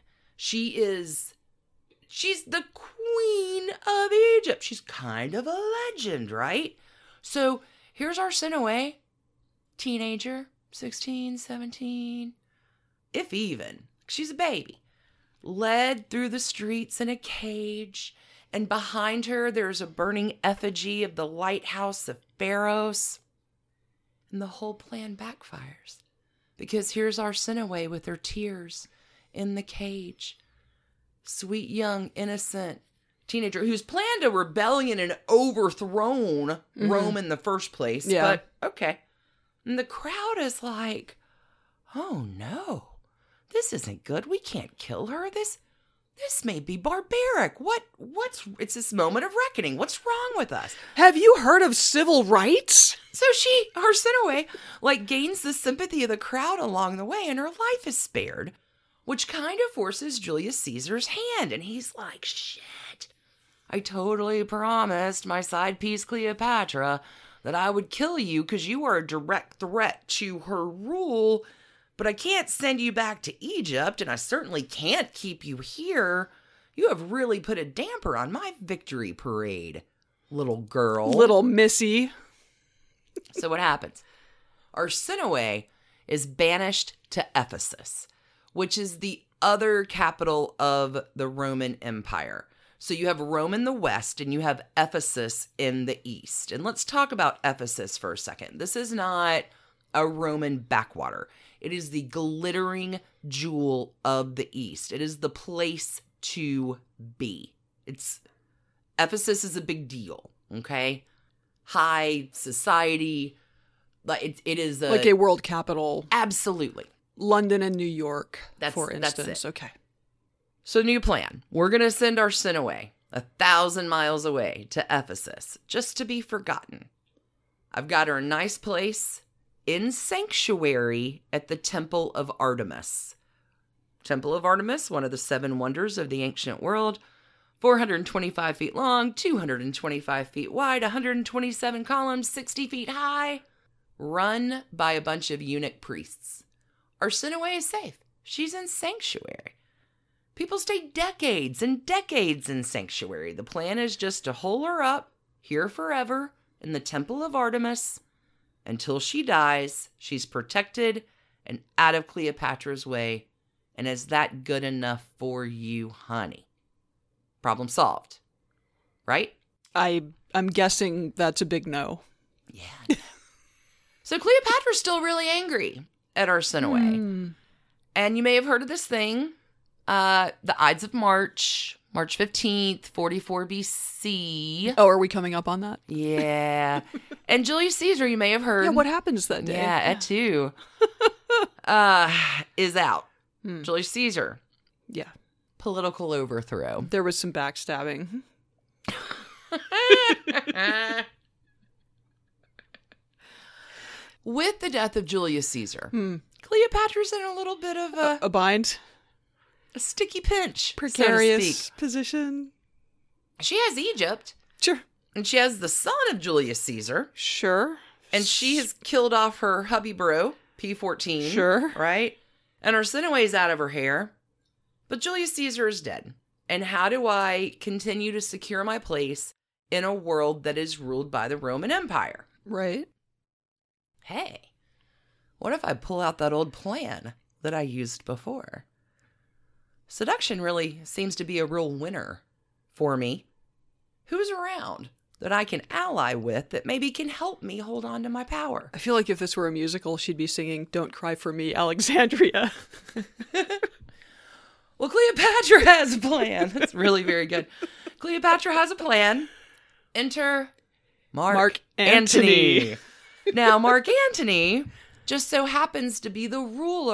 She's the queen of Egypt. She's kind of a legend, right? So here's Arsinoe, teenager, 16, 17, if even. She's a baby. Led through the streets in a cage, and behind her there's a burning effigy of the lighthouse of Pharos. And the whole plan backfires. Because here's Arsinoe with her tears in the cage. Sweet, young, innocent teenager who's planned a rebellion and overthrown Rome in the first place. Yeah. But, okay. And the crowd is like, oh no, this isn't good. We can't kill her. This may be barbaric. It's this moment of reckoning. What's wrong with us? Have you heard of civil rights? So Arsinoe, gains the sympathy of the crowd along the way, and her life is spared, which kind of forces Julius Caesar's hand. And he's like, shit, I totally promised my side piece Cleopatra that I would kill you because you are a direct threat to her rule, but I can't send you back to Egypt, and I certainly can't keep you here. You have really put a damper on my victory parade, little girl. Little missy. So what happens? Arsinoe is banished to Ephesus, which is the other capital of the Roman Empire. So you have Rome in the west and you have Ephesus in the east. And let's talk about Ephesus for a second. This is not a Roman backwater. It is the glittering jewel of the east. It is the place to be. Ephesus is a big deal, okay? High society. It is like a world capital. Absolutely. London and New York, for that's instance. it. Okay. So new plan. We're going to send Arsinoe 1,000 miles away to Ephesus just to be forgotten. I've got her a nice place in sanctuary at the Temple of Artemis. Temple of Artemis, one of the 7 wonders of the ancient world, 425 feet long, 225 feet wide, 127 columns, 60 feet high, run by a bunch of eunuch priests. Arsinoe is safe. She's in sanctuary. People stay decades and decades in sanctuary. The plan is just to hole her up here forever in the Temple of Artemis until she dies. She's protected and out of Cleopatra's way. And is that good enough for you, honey? Problem solved. Right? I'm guessing that's a big no. Yeah. So Cleopatra's still really angry at Arsinoe. And you may have heard of this thing. The Ides of March 15th, 44 BC. Oh, are we coming up on that? Yeah. And Julius Caesar, you may have heard. Yeah, what happens that day? Yeah, et tu. Is out. Julius Caesar. Yeah. Political overthrow. There was some backstabbing. With the death of Julius Caesar, Cleopatra's in a little bit of a bind. A sticky pinch. Precarious so to speak. position. She has Egypt. Sure. And she has the son of Julius Caesar. Sure. And she has killed off her hubby bro, P14. Sure. Right? And Arsinoe's out of her hair. But Julius Caesar is dead. And how do I continue to secure my place in a world that is ruled by the Roman Empire? Right. Hey, what if I pull out that old plan that I used before? Seduction really seems to be a real winner for me. Who's around that I can ally with that maybe can help me hold on to my power? I feel like if this were a musical, she'd be singing Don't Cry for Me, Alexandria. Well, Cleopatra has a plan. That's really very good. Cleopatra has a plan. Enter Mark Antony. Now, Mark Antony just so happens to be the ruler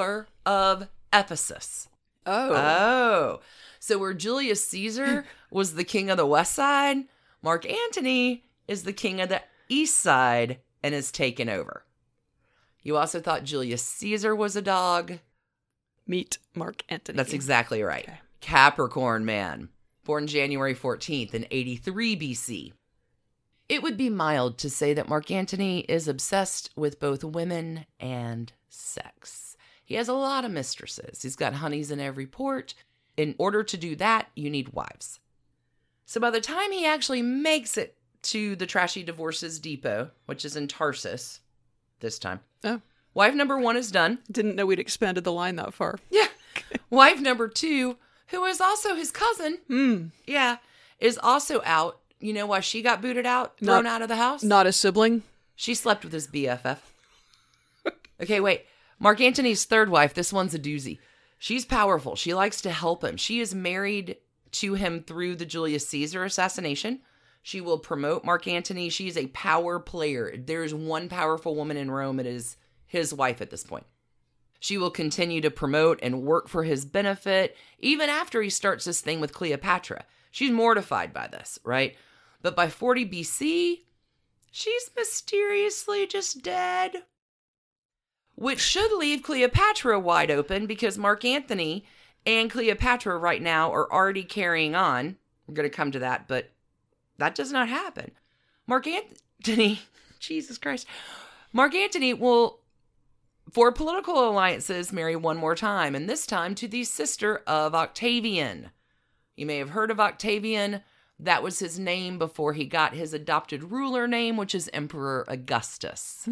of Ephesus. Oh. So where Julius Caesar was the king of the west side, Mark Antony is the king of the east side and is taken over. You also thought Julius Caesar was a dog. Meet Mark Antony. That's exactly right. Okay. Capricorn man, born January 14th in 83 BC. It would be mild to say that Mark Antony is obsessed with both women and sex. He has a lot of mistresses. He's got honeys in every port. In order to do that, you need wives. So by the time he actually makes it to the Trashy Divorces Depot, which is in Tarsus this time, wife number 1 is done. Didn't know we'd expanded the line that far. Yeah. Wife number 2, who is also his cousin, is also out. You know why she got booted out, thrown out of the house? Not a sibling? She slept with his BFF. Okay, wait. Mark Antony's third wife, this one's a doozy. She's powerful. She likes to help him. She is married to him through the Julius Caesar assassination. She will promote Mark Antony. She's a power player. There's one powerful woman in Rome. It is his wife at this point. She will continue to promote and work for his benefit, even after he starts this thing with Cleopatra. She's mortified by this, right? But by 40 BC, she's mysteriously just dead. Which should leave Cleopatra wide open because Mark Antony and Cleopatra right now are already carrying on. We're going to come to that, but that does not happen. Mark Antony, Jesus Christ. Mark Antony will, for political alliances, marry one more time, and this time to the sister of Octavian. You may have heard of Octavian. That was his name before he got his adopted ruler name, which is Emperor Augustus.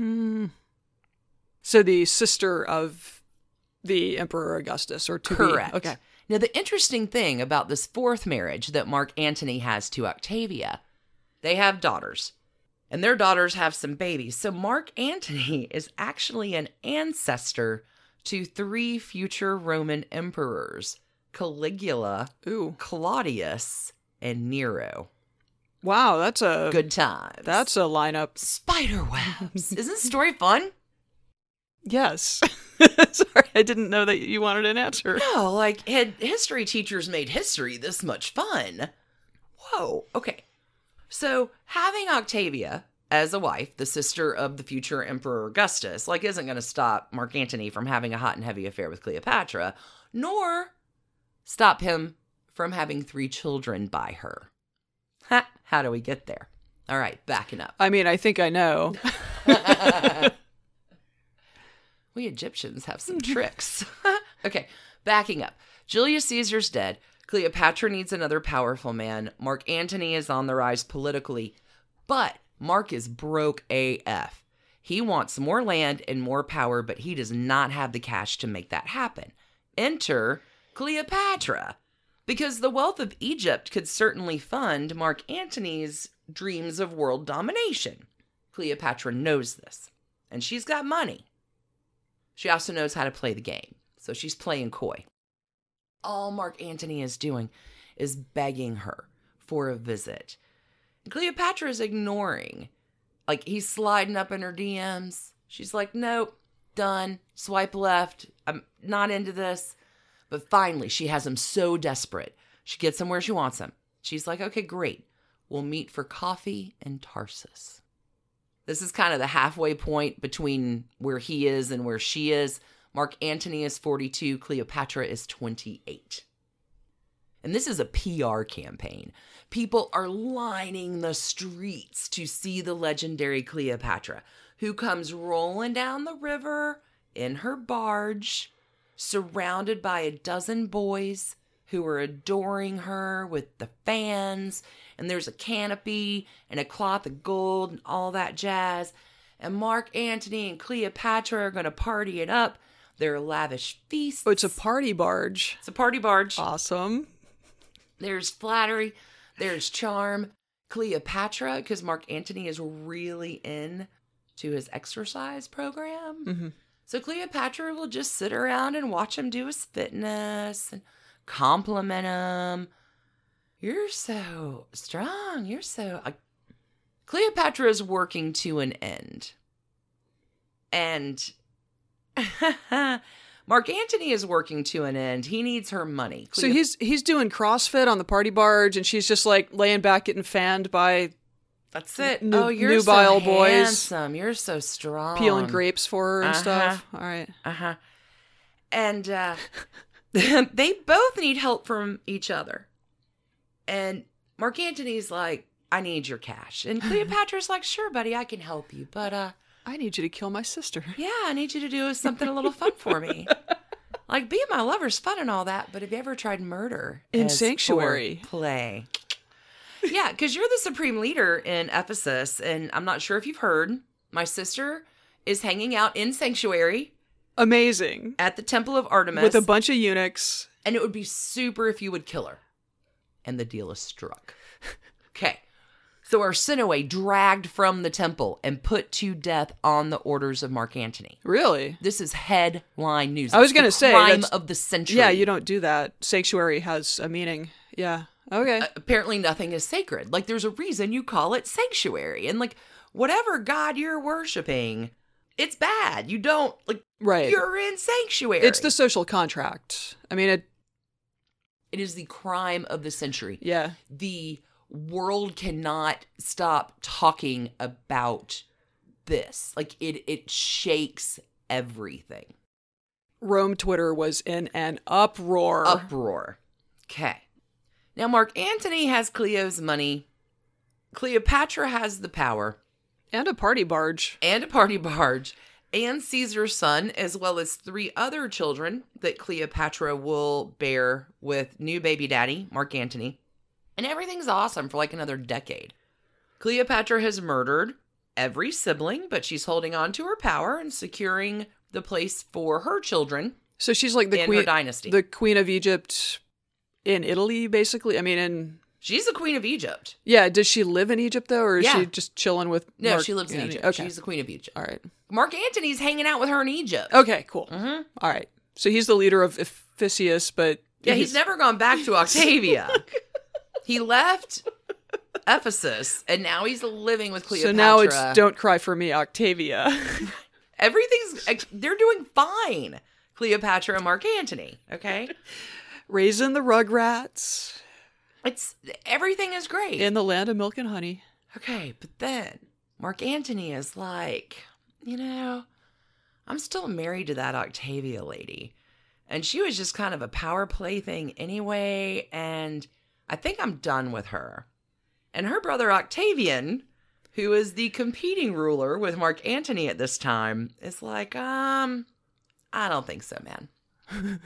So the sister of the Emperor Augustus, or to Correct. be. Okay. Now, the interesting thing about this fourth marriage that Mark Antony has to Octavia, they have daughters, and their daughters have some babies. So Mark Antony is actually an ancestor to 3 future Roman emperors, Caligula, Claudius, and Nero. Wow, that's a Good times. That's a lineup. Spider webs. Isn't the story fun? Yes. Sorry, I didn't know that you wanted an answer. No, like, had history teachers made history this much fun? Whoa. Okay. So, having Octavia as a wife, the sister of the future Emperor Augustus, like, isn't going to stop Mark Antony from having a hot and heavy affair with Cleopatra, nor stop him from having 3 children by her. Ha! How do we get there? All right, backing up. I mean, I think I know. We Egyptians have some tricks. Okay, backing up. Julius Caesar's dead. Cleopatra needs another powerful man. Mark Antony is on the rise politically. But Mark is broke AF. He wants more land and more power, but he does not have the cash to make that happen. Enter Cleopatra. Because the wealth of Egypt could certainly fund Mark Antony's dreams of world domination. Cleopatra knows this. And she's got money. She also knows how to play the game, so she's playing coy. All Mark Antony is doing is begging her for a visit. Cleopatra is ignoring. Like, he's sliding up in her DMs. She's like, nope, done, swipe left, I'm not into this. But finally, she has him so desperate. She gets him where she wants him. She's like, okay, great. We'll meet for coffee in Tarsus. This is kind of the halfway point between where he is and where she is. Mark Antony is 42. Cleopatra is 28. And this is a PR campaign. People are lining the streets to see the legendary Cleopatra, who comes rolling down the river in her barge, surrounded by a dozen boys who are adoring her with the fans, and there's a canopy and a cloth of gold and all that jazz. And Mark Antony and Cleopatra are going to party it up. There are lavish feasts. Oh, it's a party barge. It's a party barge. Awesome. There's flattery. There's charm. Cleopatra, because Mark Antony is really in to his exercise program. Mm-hmm. So Cleopatra will just sit around and watch him do his fitness and compliment him. You're so strong. You're so... Cleopatra is working to an end. And Mark Antony is working to an end. He needs her money. So he's doing CrossFit on the party barge, and she's just like laying back getting fanned by That's it. You're nubile so boys handsome. You're so strong. peeling grapes for her and stuff. All right. And they both need help from each other. And Mark Antony's like, I need your cash. And Cleopatra's like, sure, buddy, I can help you. But I need you to kill my sister. yeah, I need you to do something a little fun for me. Like, being my lover's fun and all that, but have you ever tried murder In as Sanctuary? Play. Yeah, because you're the supreme leader in Ephesus, and I'm not sure if you've heard, my sister is hanging out in Sanctuary Amazing. at the Temple of Artemis. With a bunch of eunuchs. And it would be super if you would kill her. And the deal is struck. Okay. So Arsinoe dragged from the temple and put to death on the orders of Mark Antony. Really? This is headline news. I was going to say crime that's- of the century. Yeah, you don't do that. Sanctuary has a meaning. Yeah. Okay. Apparently nothing is sacred. Like, there's a reason you call it sanctuary. And like, whatever god you're worshiping, it's bad. You don't, like, Right. you're in sanctuary. It's the social contract. I mean, It is the crime of the century. yeah. The world cannot stop talking about this. Like, it shakes everything. Rome Twitter was in an uproar. Uproar. Okay. Now, Mark Antony has Cleo's money. Cleopatra has the power. And a party barge. And a party barge. And Caesar's son, as well as 3 other children that Cleopatra will bear with new baby daddy, Mark Antony. And everything's awesome for like another decade. Cleopatra has murdered every sibling, but she's holding on to her power and securing the place for her children So she's like the and her queen, dynasty. the queen of Egypt in Italy, basically. I mean, She's the queen of Egypt. yeah. Does she live in Egypt though, or is Yeah. she just chilling with? No, Mark she lives in Antony? Egypt. Okay. She's the queen of Egypt. All right. Mark Antony's hanging out with her in Egypt. Okay. Cool. Mm-hmm. All right. So he's the leader of Ephesus, but Yeah, he's never gone back to Octavia. He left Ephesus, and now he's living with Cleopatra. So now it's "Don't cry for me, Octavia." They're doing fine, Cleopatra and Mark Antony, okay? Raising the Rugrats Everything is great. in the land of milk and honey. Okay, but then Mark Antony is like, I'm still married to that Octavia lady. And she was just kind of a power play thing anyway, and I think I'm done with her. And her brother Octavian, who is the competing ruler with Mark Antony at this time, is like, I don't think so, man.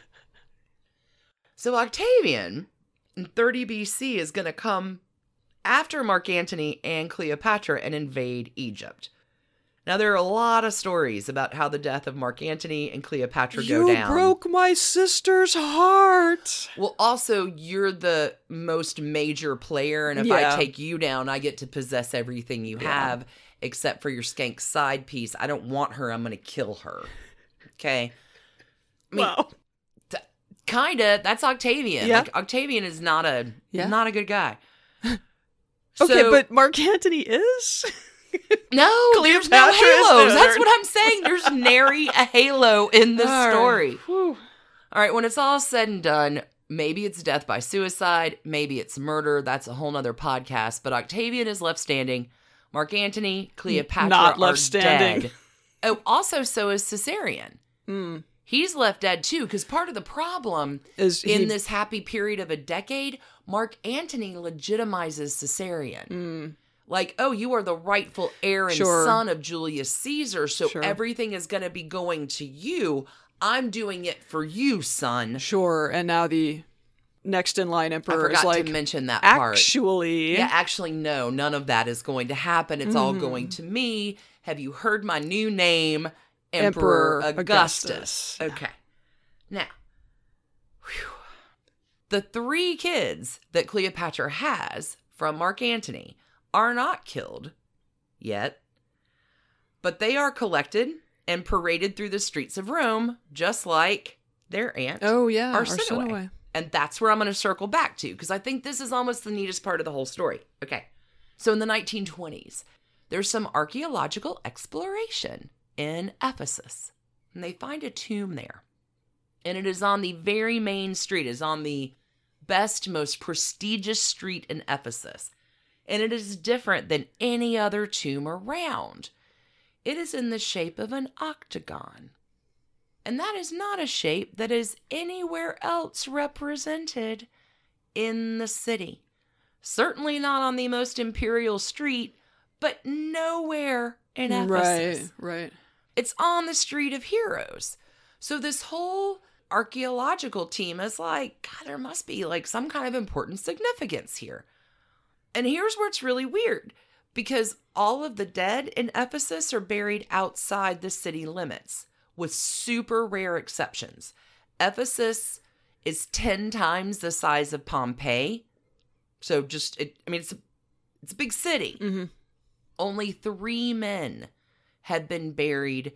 So Octavian, in 30 BC, is going to come after Mark Antony and Cleopatra and invade Egypt. Now, there are a lot of stories about how the death of Mark Antony and Cleopatra go down. You broke my sister's heart. Well, also, you're the most major player, and if Yeah. I take you down, I get to possess everything you have, except for your skank side piece. I don't want her. I'm going to kill her. Okay? I mean, Wow. kinda. That's Octavian. Yeah. Like, Octavian is not a good guy. Okay, So- but Mark Antony is? No, there's no Cleopatra is halos. the That's nerd. what I'm saying. There's nary a halo in this All right. story. Whew. All right, when it's all said and done, maybe it's death by suicide, maybe it's murder. That's a whole nother podcast. But Octavian is left standing. Mark Antony, Cleopatra Not are left standing. dead. Oh, also, so is Caesarion. Mm. He's left dead too, because part of the problem Is in he- this happy period of a decade, Mark Antony legitimizes Caesarion. Mm. Like, oh, you are the rightful heir and Sure. son of Julius Caesar, so Sure. everything is going to be going to you. I'm doing it for you, son. Sure, and now the next in line I emperor is forgot like, to mention that part. actually, Yeah, actually, no, none of that is going to happen. It's all going to me. Have you heard my new name? Emperor Augustus. Okay. Now, whew. The 3 kids that Cleopatra has from Mark Antony are not killed yet, but they are collected and paraded through the streets of Rome, just like their aunt. Oh yeah, Arsinoe. Arsinoe. And that's where I'm going to circle back to, because I think this is almost the neatest part of the whole story. Okay. So in the 1920s, there's some archaeological exploration in Ephesus, and they find a tomb there. And it is on the very main street. It is on the best, most prestigious street in Ephesus. And it is different than any other tomb around. It is in the shape of an octagon. And that is not a shape that is anywhere else represented in the city. Certainly not on the most imperial street, but nowhere in Ephesus. Right. It's on the Street of Heroes. So this whole archaeological team is like, God, there must be like some kind of important significance here. And here's where it's really weird, because all of the dead in Ephesus are buried outside the city limits, with super rare exceptions. Ephesus is 10 times the size of Pompeii. So it's a big city. Mm-hmm. Only 3 men had been buried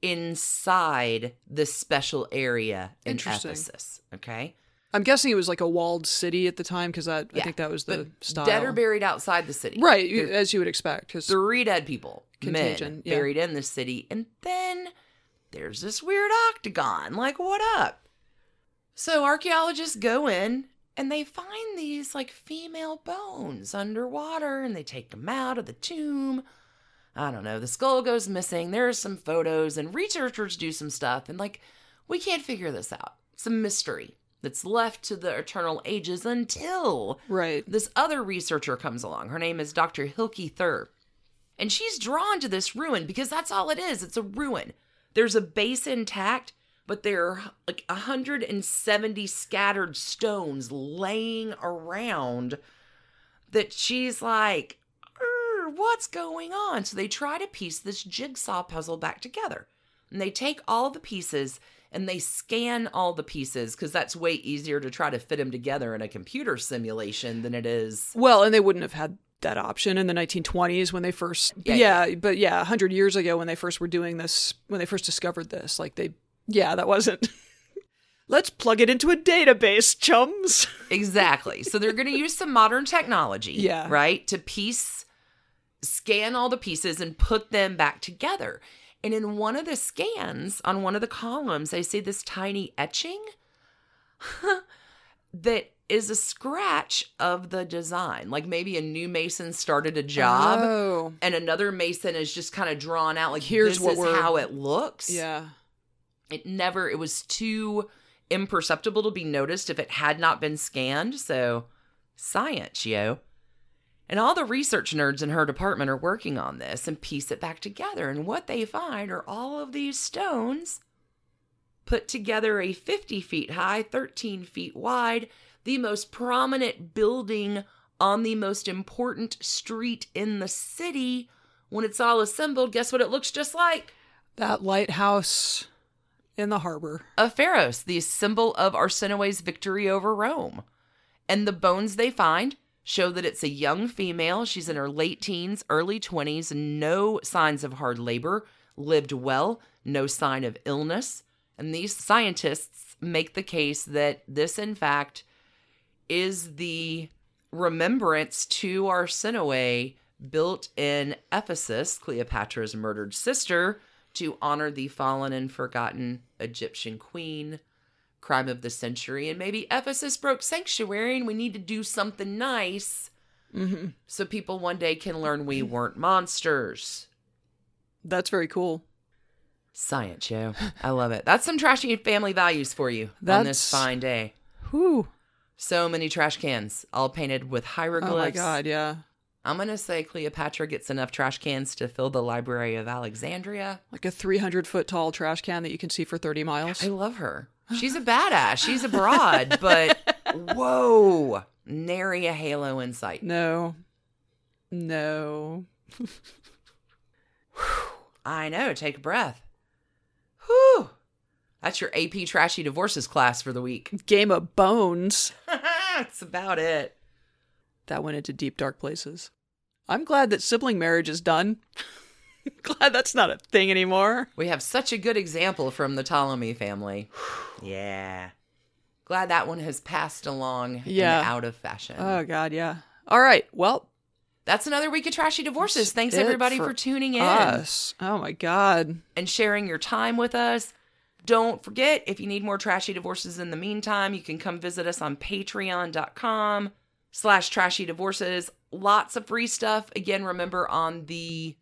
inside this special area in Ephesus. Okay. I'm guessing it was like a walled city at the time, because I think that was the style. Dead are buried outside the city. Right, as you would expect. 'Cause 3 dead people, contagion, men, buried in the city. And then there's this weird octagon. Like, what up? So archaeologists go in and they find these like female bones underwater, and they take them out of the tomb. I don't know. The skull goes missing. There are some photos, and researchers do some stuff. And like, we can't figure this out. It's a mystery that's left to the eternal ages until this other researcher comes along. Her name is Dr. Hilke Thur. And she's drawn to this ruin because that's all it is. It's a ruin. There's a base intact, but there are like 170 scattered stones laying around that she's like, what's going on? So they try to piece this jigsaw puzzle back together. And they take all the pieces and they scan all the pieces, because that's way easier to try to fit them together in a computer simulation than it is. Well, and they wouldn't have had that option in the 1920s when they first, 100 years ago when they first were doing this, when they first discovered this, like that wasn't, let's plug it into a database, chums. Exactly. So they're going to use some modern technology, right, to scan all the pieces and put them back together. And in one of the scans, on one of the columns, they see this tiny etching that is a scratch of the design. Like maybe a new mason started a job and another mason is just kind of drawn out. Like, here's how it looks. Yeah. It was too imperceptible to be noticed if it had not been scanned. So science, yo. And all the research nerds in her department are working on this and piece it back together. And what they find are all of these stones put together a 50 feet high, 13 feet wide, the most prominent building on the most important street in the city. When it's all assembled, guess what it looks just like? That lighthouse in the harbor. A Pharos, the symbol of Arsinoe's victory over Rome. And the bones they find show that it's a young female. She's in her late teens, early 20s, no signs of hard labor, lived well, no sign of illness. And these scientists make the case that this, in fact, is the remembrance to Arsinoe built in Ephesus, Cleopatra's murdered sister, to honor the fallen and forgotten Egyptian queen. Crime of the century. And maybe Ephesus broke sanctuary and we need to do something nice so people one day can learn we weren't monsters. That's very cool. Science, yo. I love it. That's some trashy family values for you on this fine day. Whew. So many trash cans, all painted with hieroglyphs. Oh my God, yeah. I'm going to say Cleopatra gets enough trash cans to fill the Library of Alexandria. Like a 300-foot tall trash can that you can see for 30 miles. I love her. She's a badass. She's a broad, but whoa, nary a halo in sight. No. I know. Take a breath. Whew. That's your AP Trashy Divorces class for the week. Game of Bones. That's about it. That went into deep, dark places. I'm glad that sibling marriage is done. Glad that's not a thing anymore. We have such a good example from the Ptolemy family. Yeah. Glad that one has passed along and out of fashion. Oh, God, yeah. All right, well. That's another week of Trashy Divorces. Thanks, everybody, for tuning in. Us. Oh, my God. And sharing your time with us. Don't forget, if you need more Trashy Divorces in the meantime, you can come visit us on patreon.com/trashydivorces. Lots of free stuff. Again, remember on the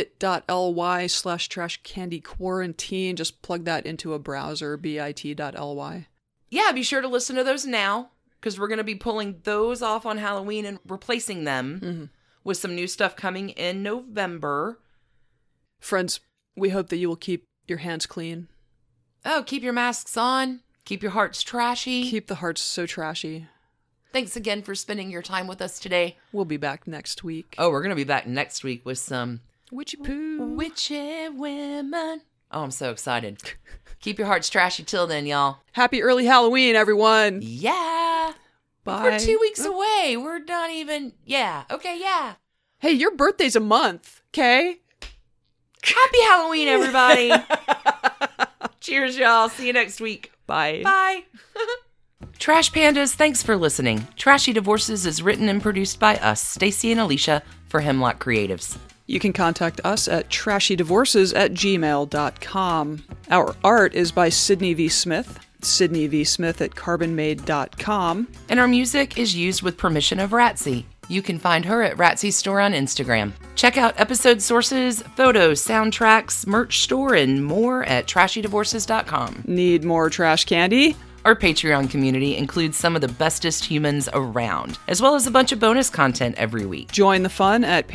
bit.ly/trashcandyquarantine. Just plug that into a browser, bit.ly. Yeah, be sure to listen to those now, because we're going to be pulling those off on Halloween and replacing them with some new stuff coming in November. Friends, we hope that you will keep your hands clean. Oh, keep your masks on. Keep your hearts trashy. Keep the hearts so trashy. Thanks again for spending your time with us today. We'll be back next week. Oh, we're going to be back next week with some witchy poo. Witchy women. Oh, I'm so excited. Keep your hearts trashy till then, y'all. Happy early Halloween, everyone. Yeah. Bye. We're 2 weeks away. We're not even... Yeah. Okay, yeah. Hey, your birthday's a month, okay? Happy Halloween, everybody. Cheers, y'all. See you next week. Bye. Bye. Trash Pandas, thanks for listening. Trashy Divorces is written and produced by us, Stacy and Alicia, for Hemlock Creatives. You can contact us at trashydivorces@gmail.com. Our art is by Sydney V. Smith, sydneyvsmith@carbonmade.com. And our music is used with permission of Ratsy. You can find her at Ratsy's store on Instagram. Check out episode sources, photos, soundtracks, merch store, and more at trashydivorces.com. Need more trash candy? Our Patreon community includes some of the bestest humans around, as well as a bunch of bonus content every week. Join the fun at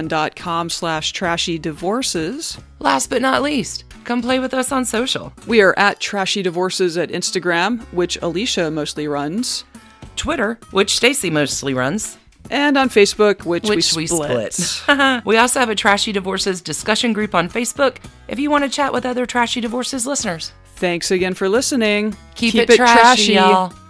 patreon.com/trashydivorces. Last but not least, come play with us on social. We are at Trashy Divorces at Instagram, which Alicia mostly runs. Twitter, which Stacy mostly runs. And on Facebook, which we split. We also have a Trashy Divorces discussion group on Facebook if you want to chat with other Trashy Divorces listeners. Thanks again for listening. Keep it trashy, y'all.